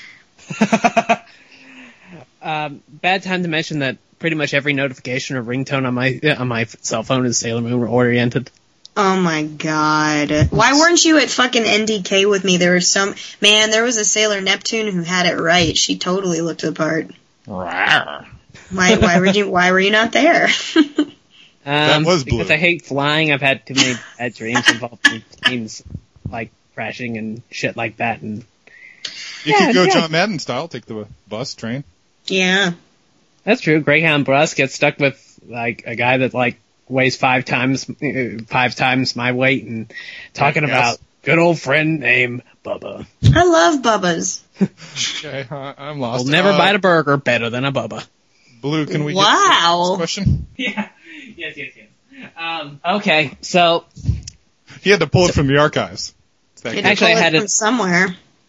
um, bad time to mention that pretty much every notification or ringtone on my on my cell phone is Sailor Moon oriented. Oh my god. Why weren't you at fucking N D K with me? There was some, man, there was a Sailor Neptune who had it right. She totally looked the part. Why, why were you, why were you not there? Um, was blue. because I hate flying. I've had too many bad dreams involving planes, like crashing and shit like that. And You Yeah, could go yeah. John Madden style. Take the bus, train. Yeah. that's true. Greyhound bus gets stuck with like a guy that like weighs five times uh, five times my weight, and talking Yes. about good old friend named Bubba. I love Bubba's. Okay, I- I'm lost. We'll never Uh, bite a burger better than a Bubba. Blue, can we Wow. get this question? Yeah. Yes, yes, yes. Um, okay, so He had to pull it from the archives. It's that Had good. to Actually, pull I had it it- from somewhere.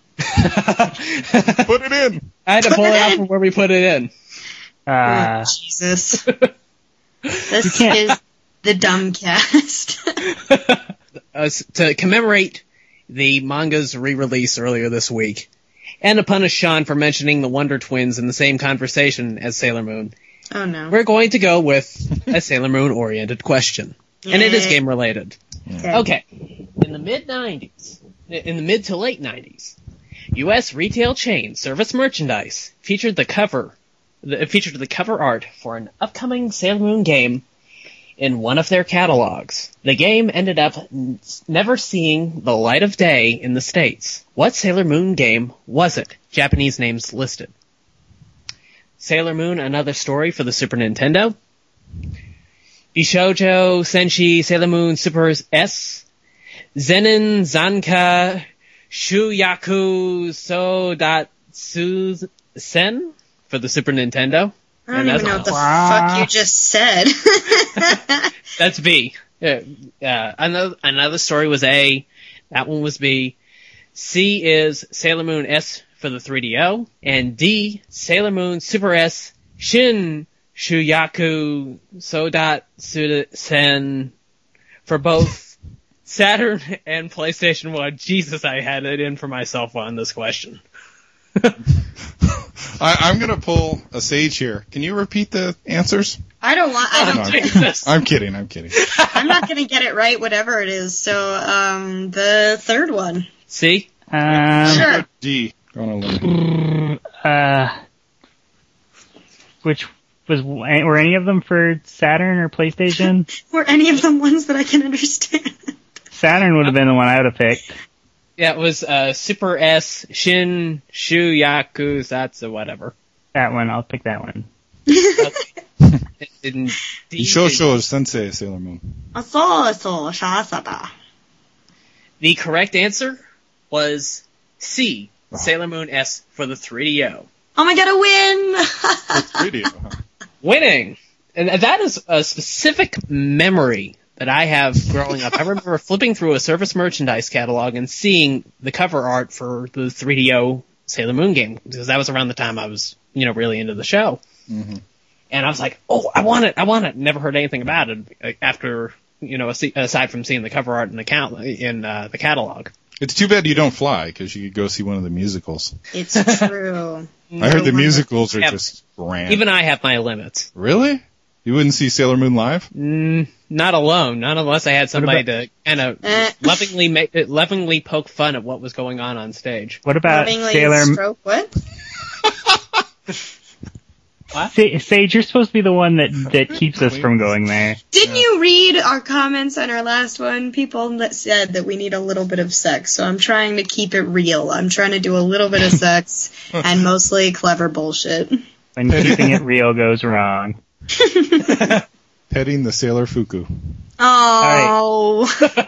Put it in. I had to Put pull it it out in. from where we put it in. Uh, Oh, Jesus. This can't- is the Dumbcast. uh, s- to commemorate the manga's re-release earlier this week, and to punish Sean for mentioning the Wonder Twins in the same conversation as Sailor Moon, Oh no. we're going to go with a Sailor Moon-oriented question. And it is Yay. game-related. Okay. Okay. In the mid nineties, in the mid to late nineties, U S retail chain Service Merchandise featured the cover, the, featured the cover art for an upcoming Sailor Moon game in one of their catalogs. The game ended up n- never seeing the light of day in the States. What Sailor Moon game was it? Japanese names listed. Sailor Moon, Another Story for the Super Nintendo. Bishoujo Senshi Sailor Moon Super S. Zenin Zanka Shuyaku Sodatsu-sen for the Super Nintendo. I don't And even that's- know what the Wow. fuck you just said. That's B. Uh, uh, another, another story was A. That one was B. C is Sailor Moon S for the three D O. And D, Sailor Moon Super S Shin Shuyaku Sodatsu-sen for both Saturn and PlayStation one. Jesus, I had it in for myself on this question. I, I'm going to pull a Sage here. Can you repeat the answers? I don't want. I Oh, don't. Jesus. I'm kidding. I'm kidding. I'm not gonna get it right, whatever it is. So, um, the third one. C? Um, Sure. D. Go on a limb. uh, which was were any of them for Saturn or PlayStation? Were any of them ones that I can understand? Saturn would have been the one I would have picked. Yeah, it was uh, Super S Shin Shuyaku Satsu whatever. That one, I'll pick that one. In D, Shosho Sensei Sailor Moon. So, so, shasada. the correct answer was C, Sailor Moon S for the three D O. Oh my god, a win! three D O, huh? Winning! And that is a specific memory that I have growing up. I remember flipping through a Service Merchandise catalog and seeing the cover art for the three D O Sailor Moon game, because that was around the time I was, you know, really into the show. Mm-hmm. And I was like, oh, I want it, I want it. Never heard anything about it after, you know, aside from seeing the cover art in the, cal- in, uh, the catalog. It's too bad you don't fly, because you could go see one of the musicals. It's true. I heard the No musicals are Yeah. just grand. Even I have my limits. Really? You wouldn't see Sailor Moon live? Mm, not alone, not unless I had somebody about- to kind of Eh. lovingly make, lovingly poke fun at what was going on on stage. What about Lovingly Sailor? stroke what? Sa- Sage, you're supposed to be the one that that keeps us from going there. Didn't you read our comments on our last one? People that said that we need a little bit of sex, so I'm trying to keep it real. I'm trying to do a little bit of sex and mostly clever bullshit. When keeping it real goes wrong. Petting the Sailor Fuku. Oh,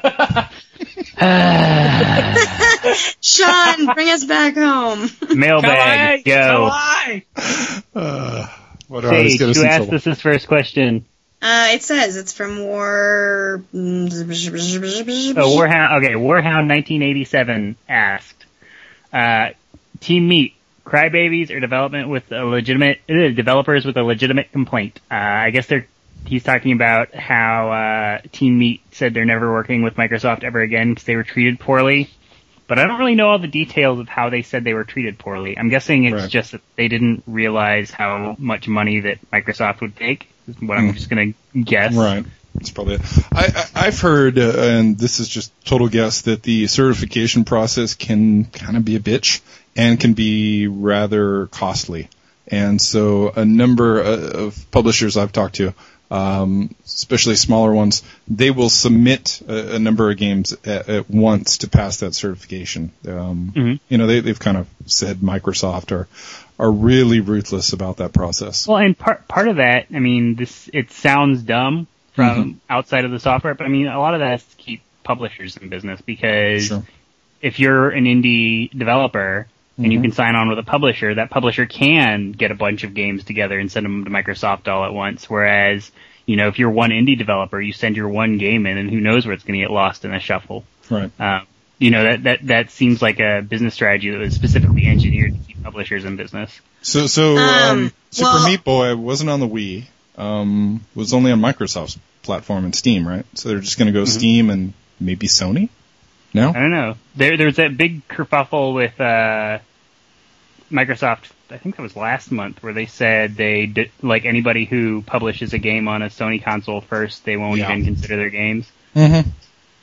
Sean, bring us back home. Mailbag, go. Uh, what are Sage, get us who in asked trouble? us this first question? Uh, it says it's from War. Oh, Warhound. Okay, Warhound nineteen eighty-seven asked, uh, Team Meat, crybabies or development with a legitimate uh, developers with a legitimate complaint. Uh, I guess they're. He's talking about how uh, Team Meat said they're never working with Microsoft ever again because they were treated poorly. But I don't really know all the details of how they said they were treated poorly. I'm guessing it's Right. just that they didn't realize how much money that Microsoft would take. Is what I'm Mm. just going to guess. Right. That's probably it. I, I, I've heard, uh, and this is just total guess, that the certification process can kind of be a bitch and can be rather costly. And so a number of publishers I've talked to, um, especially smaller ones, they will submit a, a number of games at, at once to pass that certification. Um, Mhm. You know, they, they've kind of said Microsoft are are really ruthless about that process. Well, and part part of that, I mean, this it sounds dumb from outside of the software, but I mean, a lot of that is to keep publishers in business because Sure. if you're an indie developer and you Mhm. can sign on with a publisher, that publisher can get a bunch of games together and send them to Microsoft all at once. Whereas, you know, if you're one indie developer, you send your one game in, and who knows where it's going to get lost in a shuffle. Right. Um, you know, that, that, that seems like a business strategy that was specifically engineered to keep publishers in business. So, so um, Um, Super well- Meat Boy wasn't on the Wii. Um, was only on Microsoft's platform and Steam, right? So they're just going to go Steam and maybe Sony. No. I don't know. There, there was that big kerfuffle with uh, Microsoft. I think that was last month, where they said they did, like anybody who publishes a game on a Sony console first, they won't Yeah. even consider their games. Mm-hmm.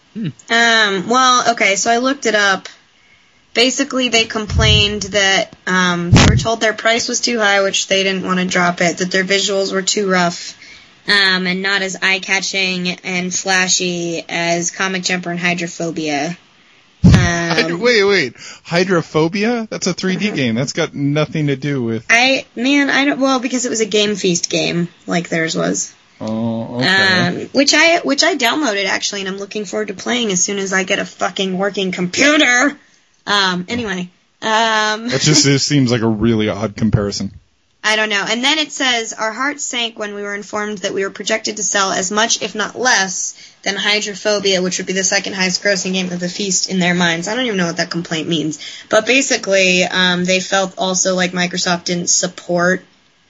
Hmm. Um, well, okay, so I looked it up. Basically, they complained that um, they were told their price was too high, which they didn't want to drop it, that their visuals were too rough, um, and not as eye-catching and flashy as Comic Jumper and Hydrophobia. Um, Hydra- wait, wait. Hydrophobia? That's a three D uh-huh. game. That's got nothing to do with... I, man, I don't, well, because it was a Game Feast game, like theirs was. Oh, okay. Um, which I, which I downloaded, actually, and I'm looking forward to playing as soon as I get a fucking working computer. Um, anyway. Um, that just it seems like a really odd comparison. I don't know. And then it says, our hearts sank when we were informed that we were projected to sell as much, if not less, than Hydrophobia, which would be the second highest grossing game of the Feast in their minds. I don't even know what that complaint means. But basically, um, they felt also like Microsoft didn't support,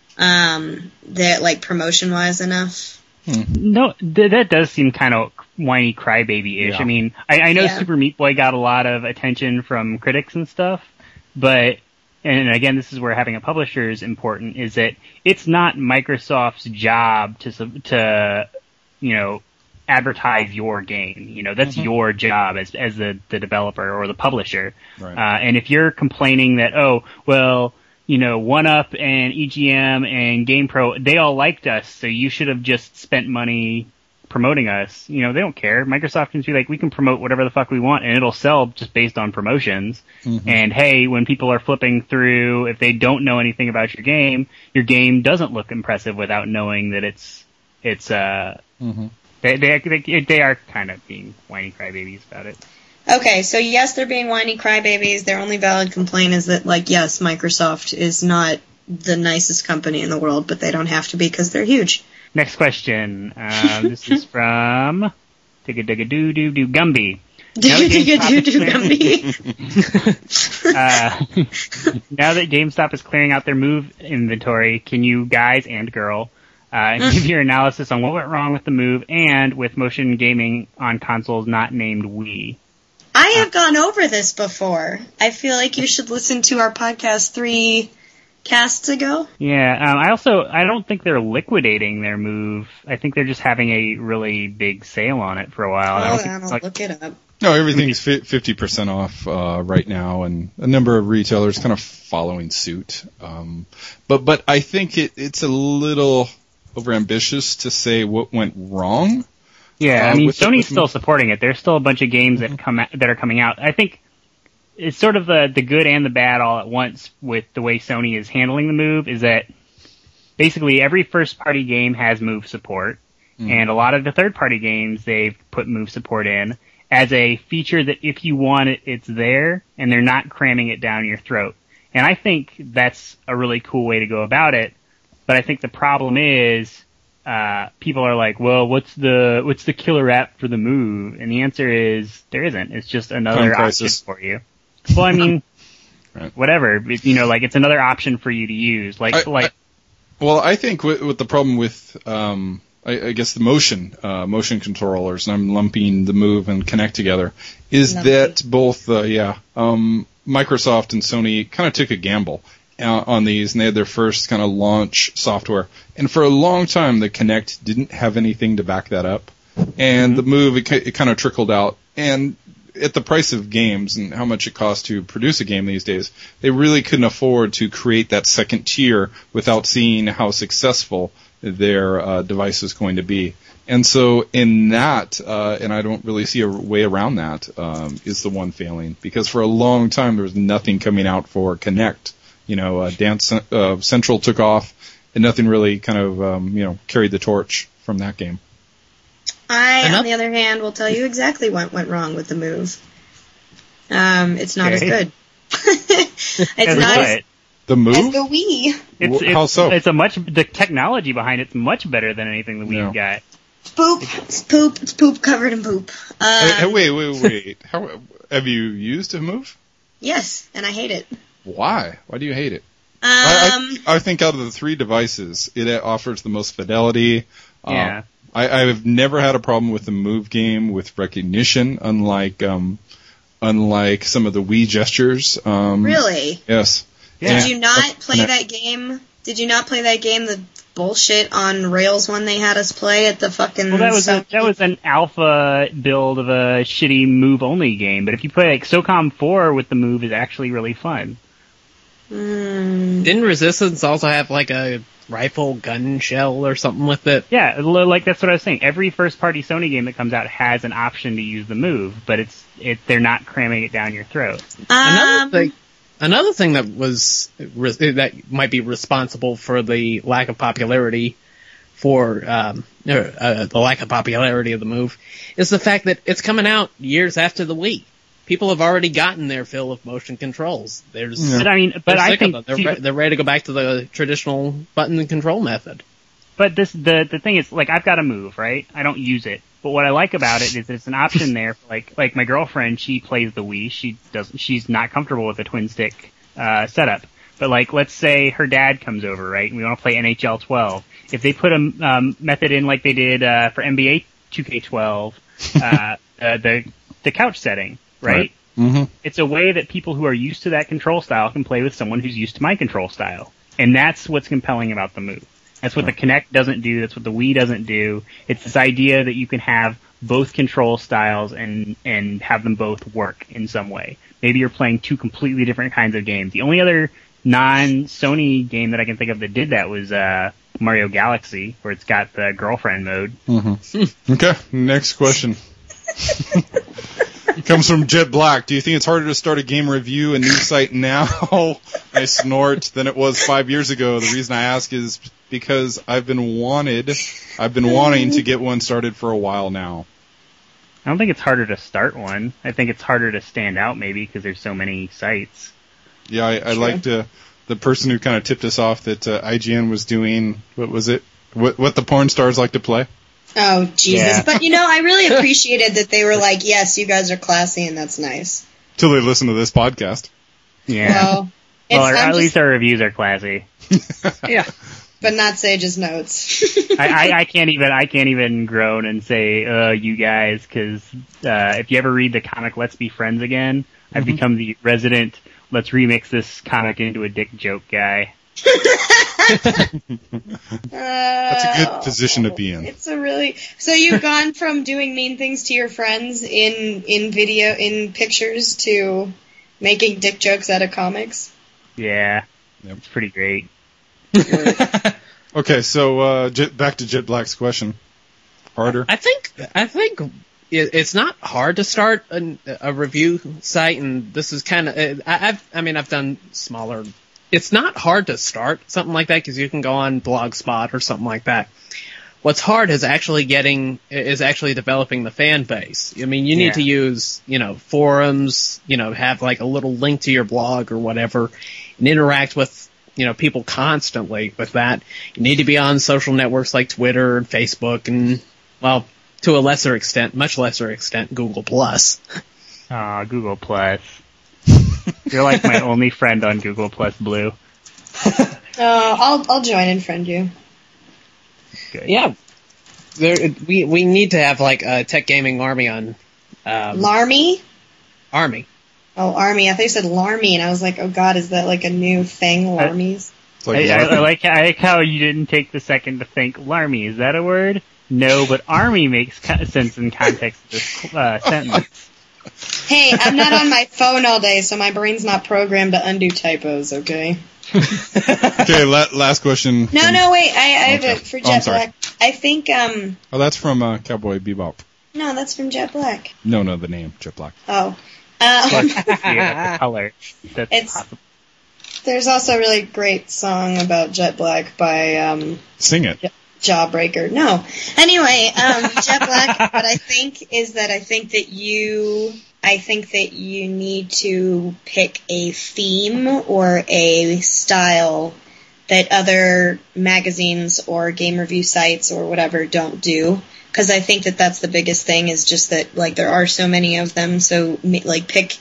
um, that, like, promotion-wise enough. Hmm. No, th- that does seem kind of whiny crybaby-ish. Yeah. I mean, I, I know yeah. Super Meat Boy got a lot of attention from critics and stuff, but... And again, this is where having a publisher is important, is that it's not Microsoft's job to, to, you know, advertise your game. You know, that's mm-hmm. your job as, as the, the developer or the publisher. Right. Uh, and if you're complaining that, oh, well, you know, one up and E G M and GamePro, they all liked us, so you should have just spent money promoting us, you know, they don't care. Microsoft can be like, we can promote whatever the fuck we want and it'll sell just based on promotions. Mm-hmm. And hey, when people are flipping through, if they don't know anything about your game, your game doesn't look impressive without knowing that it's, it's, uh, mm-hmm. they, they, they, they are kind of being whiny crybabies about it. Okay, so yes, they're being whiny crybabies. Their only valid complaint is that, like, yes, Microsoft is not the nicest company in the world, but they don't have to be because they're huge. Next question. Uh, this is from Digga Digga Doo Doo Doo Gumby. Digga Digga Doo Doo Gumby. uh, now that GameStop is clearing out their Move inventory, can you guys and girl uh, give your analysis on what went wrong with the Move and with motion gaming on consoles not named Wii? I have gone over this before. I feel like you should listen to our podcast three casts ago. Yeah, um, I also, I don't think they're liquidating their Move. I think they're just having a really big sale on it for a while. Oh, I don't think, I'll like, look it up. No, everything's fifty percent off uh, right now, and a number of retailers kind of following suit. Um, but but I think it, it's a little overambitious to say what went wrong. Yeah, uh, I mean, with Sony's the, still supporting it. There's still a bunch of games mm-hmm. that come out, that are coming out. I think it's sort of the the good and the bad all at once with the way Sony is handling the Move, is that basically every first-party game has Move support, mm-hmm. and a lot of the third-party games they've put Move support in as a feature that if you want it, it's there, and they're not cramming it down your throat. And I think that's a really cool way to go about it, but I think the problem is uh people are like, well, what's the what's the killer app for the Move? And the answer is there isn't. It's just another option for you. Well, I mean, right. whatever. It, you know, like it's another option for you to use. Like, I, like. I, well, I think with, with the problem with, um, I, I guess the motion, uh, motion controllers, and I'm lumping the Move and Kinect together, is Lumpy. that both, uh, yeah, um, Microsoft and Sony kind of took a gamble uh, on these, and they had their first kind of launch software. And for a long time, the Kinect didn't have anything to back that up, and mm-hmm. the Move it, it kind of trickled out. And at the price of games and how much it costs to produce a game these days, they really couldn't afford to create that second tier without seeing how successful their uh, device is going to be. And so in that, uh, and I don't really see a way around that, um, is the one failing. Because for a long time there was nothing coming out for Kinect. You know, uh, Dance uh, Central took off, and nothing really kind of, um, you know, carried the torch from that game. I, Enough? on the other hand, will tell you exactly what went wrong with the Move. Um, it's not okay. as good. It's not as, the Move? as the Wii. It's, it's, How so? It's a much, the technology behind it's much better than anything the Wii yeah. got. It's poop. It's poop. It's poop covered in poop. Um, hey, hey, wait, wait, wait. How, have you used a Move? Yes, and I hate it. Why? Why do you hate it? Um, I, I, I think out of the three devices, it offers the most fidelity. Yeah. Um, I, I've never had a problem with the Move game with recognition, unlike um, unlike some of the Wii gestures. Um, really? Yes. Yeah. Did and, you not play uh, that game? Did you not play that game, the bullshit on Rails one they had us play at the fucking... Well, that was so- a, that was an alpha build of a shitty move-only game, but if you play like SOCOM four with the move is actually really fun. Mm. Didn't Resistance also have like a rifle gun shell or something with it? Yeah, l- like that's what I was saying. Every first-party Sony game that comes out has an option to use the move, but it's it they're not cramming it down your throat. Another Um, thing, another thing that was that might be responsible for the lack of popularity for um, er, uh, the lack of popularity of the move is the fact that it's coming out years after the Wii. People have already gotten their fill of motion controls. There's, But I mean, but they're I sick think of them. They're, see, re- they're ready to go back to the traditional button and control method. But this, the, the thing is, like, I've got a move, right? I don't use it. But what I like about it is it's an option there. For like, like my girlfriend, she plays the Wii. She doesn't, she's not comfortable with the twin stick, uh, setup. But like, let's say her dad comes over, right? And we want to play N H L twelve. If they put a, um, method in like they did, uh, for N B A two K twelve, uh, uh, the, the couch setting, right? Right. Mm-hmm. It's a way that people who are used to that control style can play with someone who's used to my control style. And that's what's compelling about the move. That's what the Kinect doesn't do. That's what the Wii doesn't do. It's this idea that you can have both control styles and, and have them both work in some way. Maybe you're playing two completely different kinds of games. The only other non-Sony game that I can think of that did that was, uh, Mario Galaxy, where it's got the girlfriend mode. Mm-hmm. Okay, next question. Comes from Jet Black. Do you think it's harder to start a game review, a news site now? I snort than it was five years ago. The reason I ask is because I've been wanted, I've been wanting to get one started for a while now. I don't think it's harder to start one. I think it's harder to stand out maybe because there's so many sites. Yeah, I, I Sure. liked uh, the person who kind of tipped us off that uh, I G N was doing, what was it? What, what the porn stars like to play? Oh, Jesus. Yeah. But, you know, I really appreciated that they were like, yes, you guys are classy, and that's nice. Till they listen to this podcast. Yeah. Well, it's, well, our, I'm at just, least our reviews are classy. Yeah. but not Sage's notes. I, I, I can't even I can't even groan and say uh you guys because uh, if you ever read the comic Let's Be Friends Again, I've Mm-hmm. become the resident let's remix this comic into a dick joke guy. That's a good position to be in. It's a really so you've gone from doing mean things to your friends in in video in pictures to making dick jokes out of comics. Yeah, Yep. it's pretty great. Okay, so uh, Jet, back to Jet Black's question. Harder? I think I think it, it's not hard to start a, a review site, and this is kind of I, I've I mean I've done smaller. It's not hard to start something like that because you can go on Blogspot or something like that. What's hard is actually getting is actually developing the fan base. I mean, you need Yeah. to use you know forums, you know, have like a little link to your blog or whatever, and interact with you know people constantly with that. You need to be on social networks like Twitter and Facebook and well, to a lesser extent, much lesser extent, Google Plus. Aw, Google Plus. You're like my only friend on Google Plus Blue. Uh, I'll I'll join and friend you. Good. Yeah, there, we we need to have like a tech gaming army on um, Larmy? army. Oh, army. I thought you said Larmy, and I was like, oh god, is that like a new thing, Larmies? It's like I, I, I like I like how you didn't take the second to think Larmy. Is that a word? No, but army makes co- sense in context of this uh, sentence. Hey, I'm not on my phone all day, so my brain's not programmed to undo typos, okay? Okay, la- last question. No, from- no, wait, I, I have Okay. it for Oh, I'm Jet sorry. Black. I think, um, Oh, that's from uh, Cowboy Bebop. no, that's from Jet Black. No, no, the name, Jet Black. Oh. Plus, Um, yeah, the color. That's It's- possible. there's also a really great song about Jet Black by, um, Sing it. Jawbreaker. No. Anyway, um, Jet Black, what I think is that I think that you, I think that you need to pick a theme or a style that other magazines or game review sites or whatever don't do. Cause I think that that's the biggest thing is just that, like, there are so many of them, so, like, pick,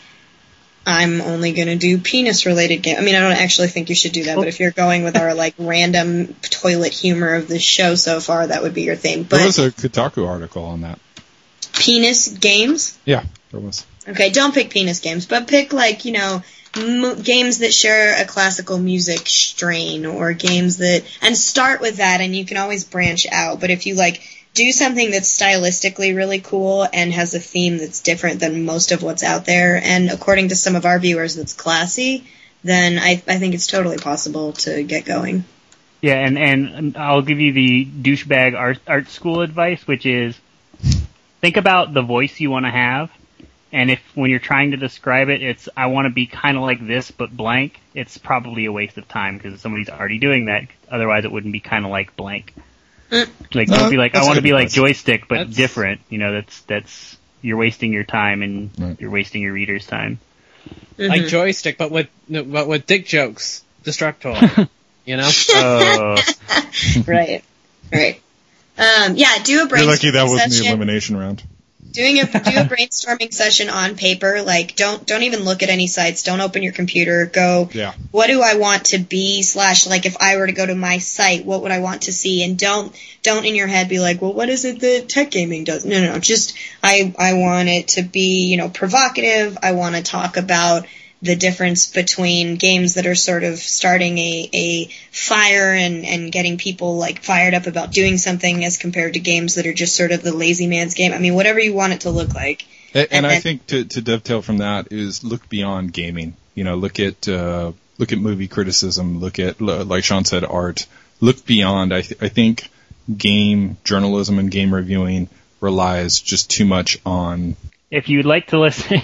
I'm only gonna do penis-related game. I mean, I don't actually think you should do that, but if you're going with our, like, random toilet humor of the show so far, that would be your thing. There But was a Kotaku article on that. penis games? Yeah, there was. Okay, don't pick penis games, but pick, like, you know, m- games that share a classical music strain, or games that, and start with that, and you can always branch out. But if you like do something that's stylistically really cool and has a theme that's different than most of what's out there, and according to some of our viewers, that's classy, then I, I think it's totally possible to get going. Yeah, and, and I'll give you the douchebag art, art school advice, which is think about the voice you want to have, and if when you're trying to describe it, it's I want to be kind of like this but blank, it's probably a waste of time because somebody's already doing that. Otherwise, it wouldn't be kind of like blank. Mm. Like don't uh, be like I want to be like joystick but that's... different. You know, that's that's you're wasting your time and right. you're wasting your reader's time. Mm-hmm. Like joystick, but with but with dick jokes, Destructoid. You know? Oh. Right. Right. Um, yeah, do a brainstorming session. You're lucky that wasn't session. the elimination round. Doing a do a brainstorming session on paper, like don't don't even look at any sites, don't open your computer, go yeah. what do I want to be slash like if I were to go to my site, what would I want to see? And don't don't in your head be like, well, what is it that tech gaming does? No, no, no. Just I I want it to be, you know, provocative. I want to talk about the difference between games that are sort of starting a, a fire and, and getting people like fired up about doing something as compared to games that are just sort of the lazy man's game. I mean, whatever you want it to look like. And, and, and I think to, to dovetail from that is look beyond gaming. You know, look at, uh, look at movie criticism, look at, like Sean said, art. Look beyond. I, th- I think game journalism and game reviewing relies just too much on. If you'd like to listen.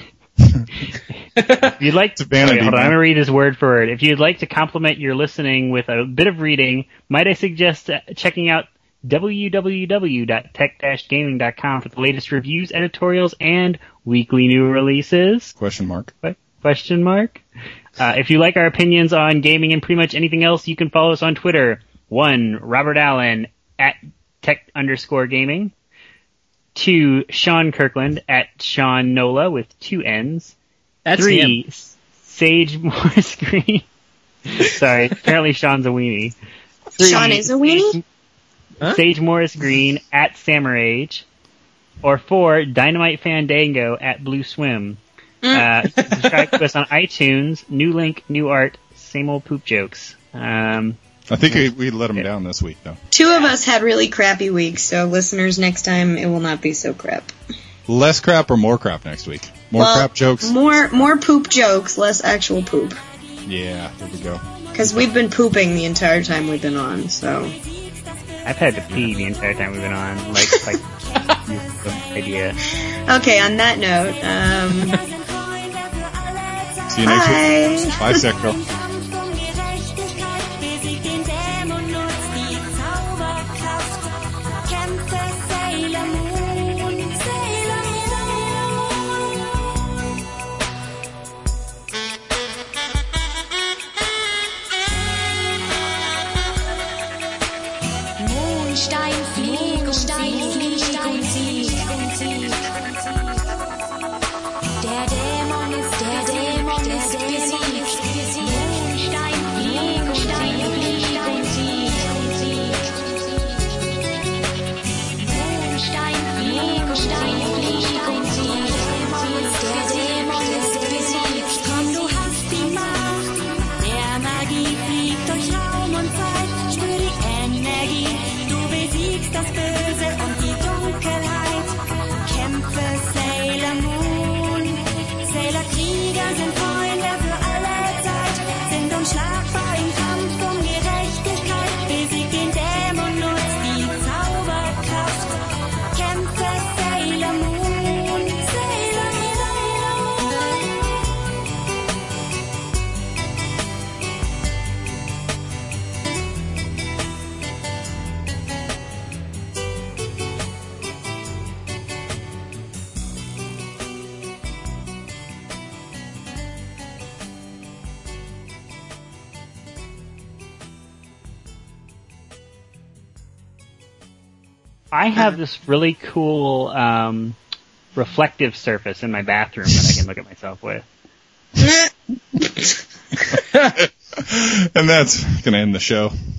If you'd like to, vanity, okay, hold on, I'm going to read his word for word. If you'd like to complement your listening with a bit of reading, might I suggest uh, checking out w w w dot tech dash gaming dot com for the latest reviews, editorials, and weekly new releases? Question mark. Question mark. Uh, if you like our opinions on gaming and pretty much anything else, you can follow us on Twitter. One, Robert Allen at tech underscore gaming. Two, Sean Kirkland at Sean Nola with two N's. That's Three, him. Sage Morris Green. Sorry, apparently Sean's a weenie. Three, Sean is a weenie? Huh? Sage Morris Green at Samarage. Or four, Dynamite Fandango at Blue Swim. Uh, subscribe to us on iTunes. New link, new art, same old poop jokes. Um, I think we, we let them down this week, though. Two of us had really crappy weeks, so listeners, next time it will not be so crap. Less crap or more crap next week? More well, crap jokes? More more poop jokes, less actual poop. Yeah, there we go. Because we've been pooping the entire time we've been on, so. I've had to pee the entire time we've been on. Like, like, idea. Okay, on that note, um. See you next bye. week. Bye, Sekro. I have this really cool um, reflective surface in my bathroom that I can look at myself with. And that's going to end the show.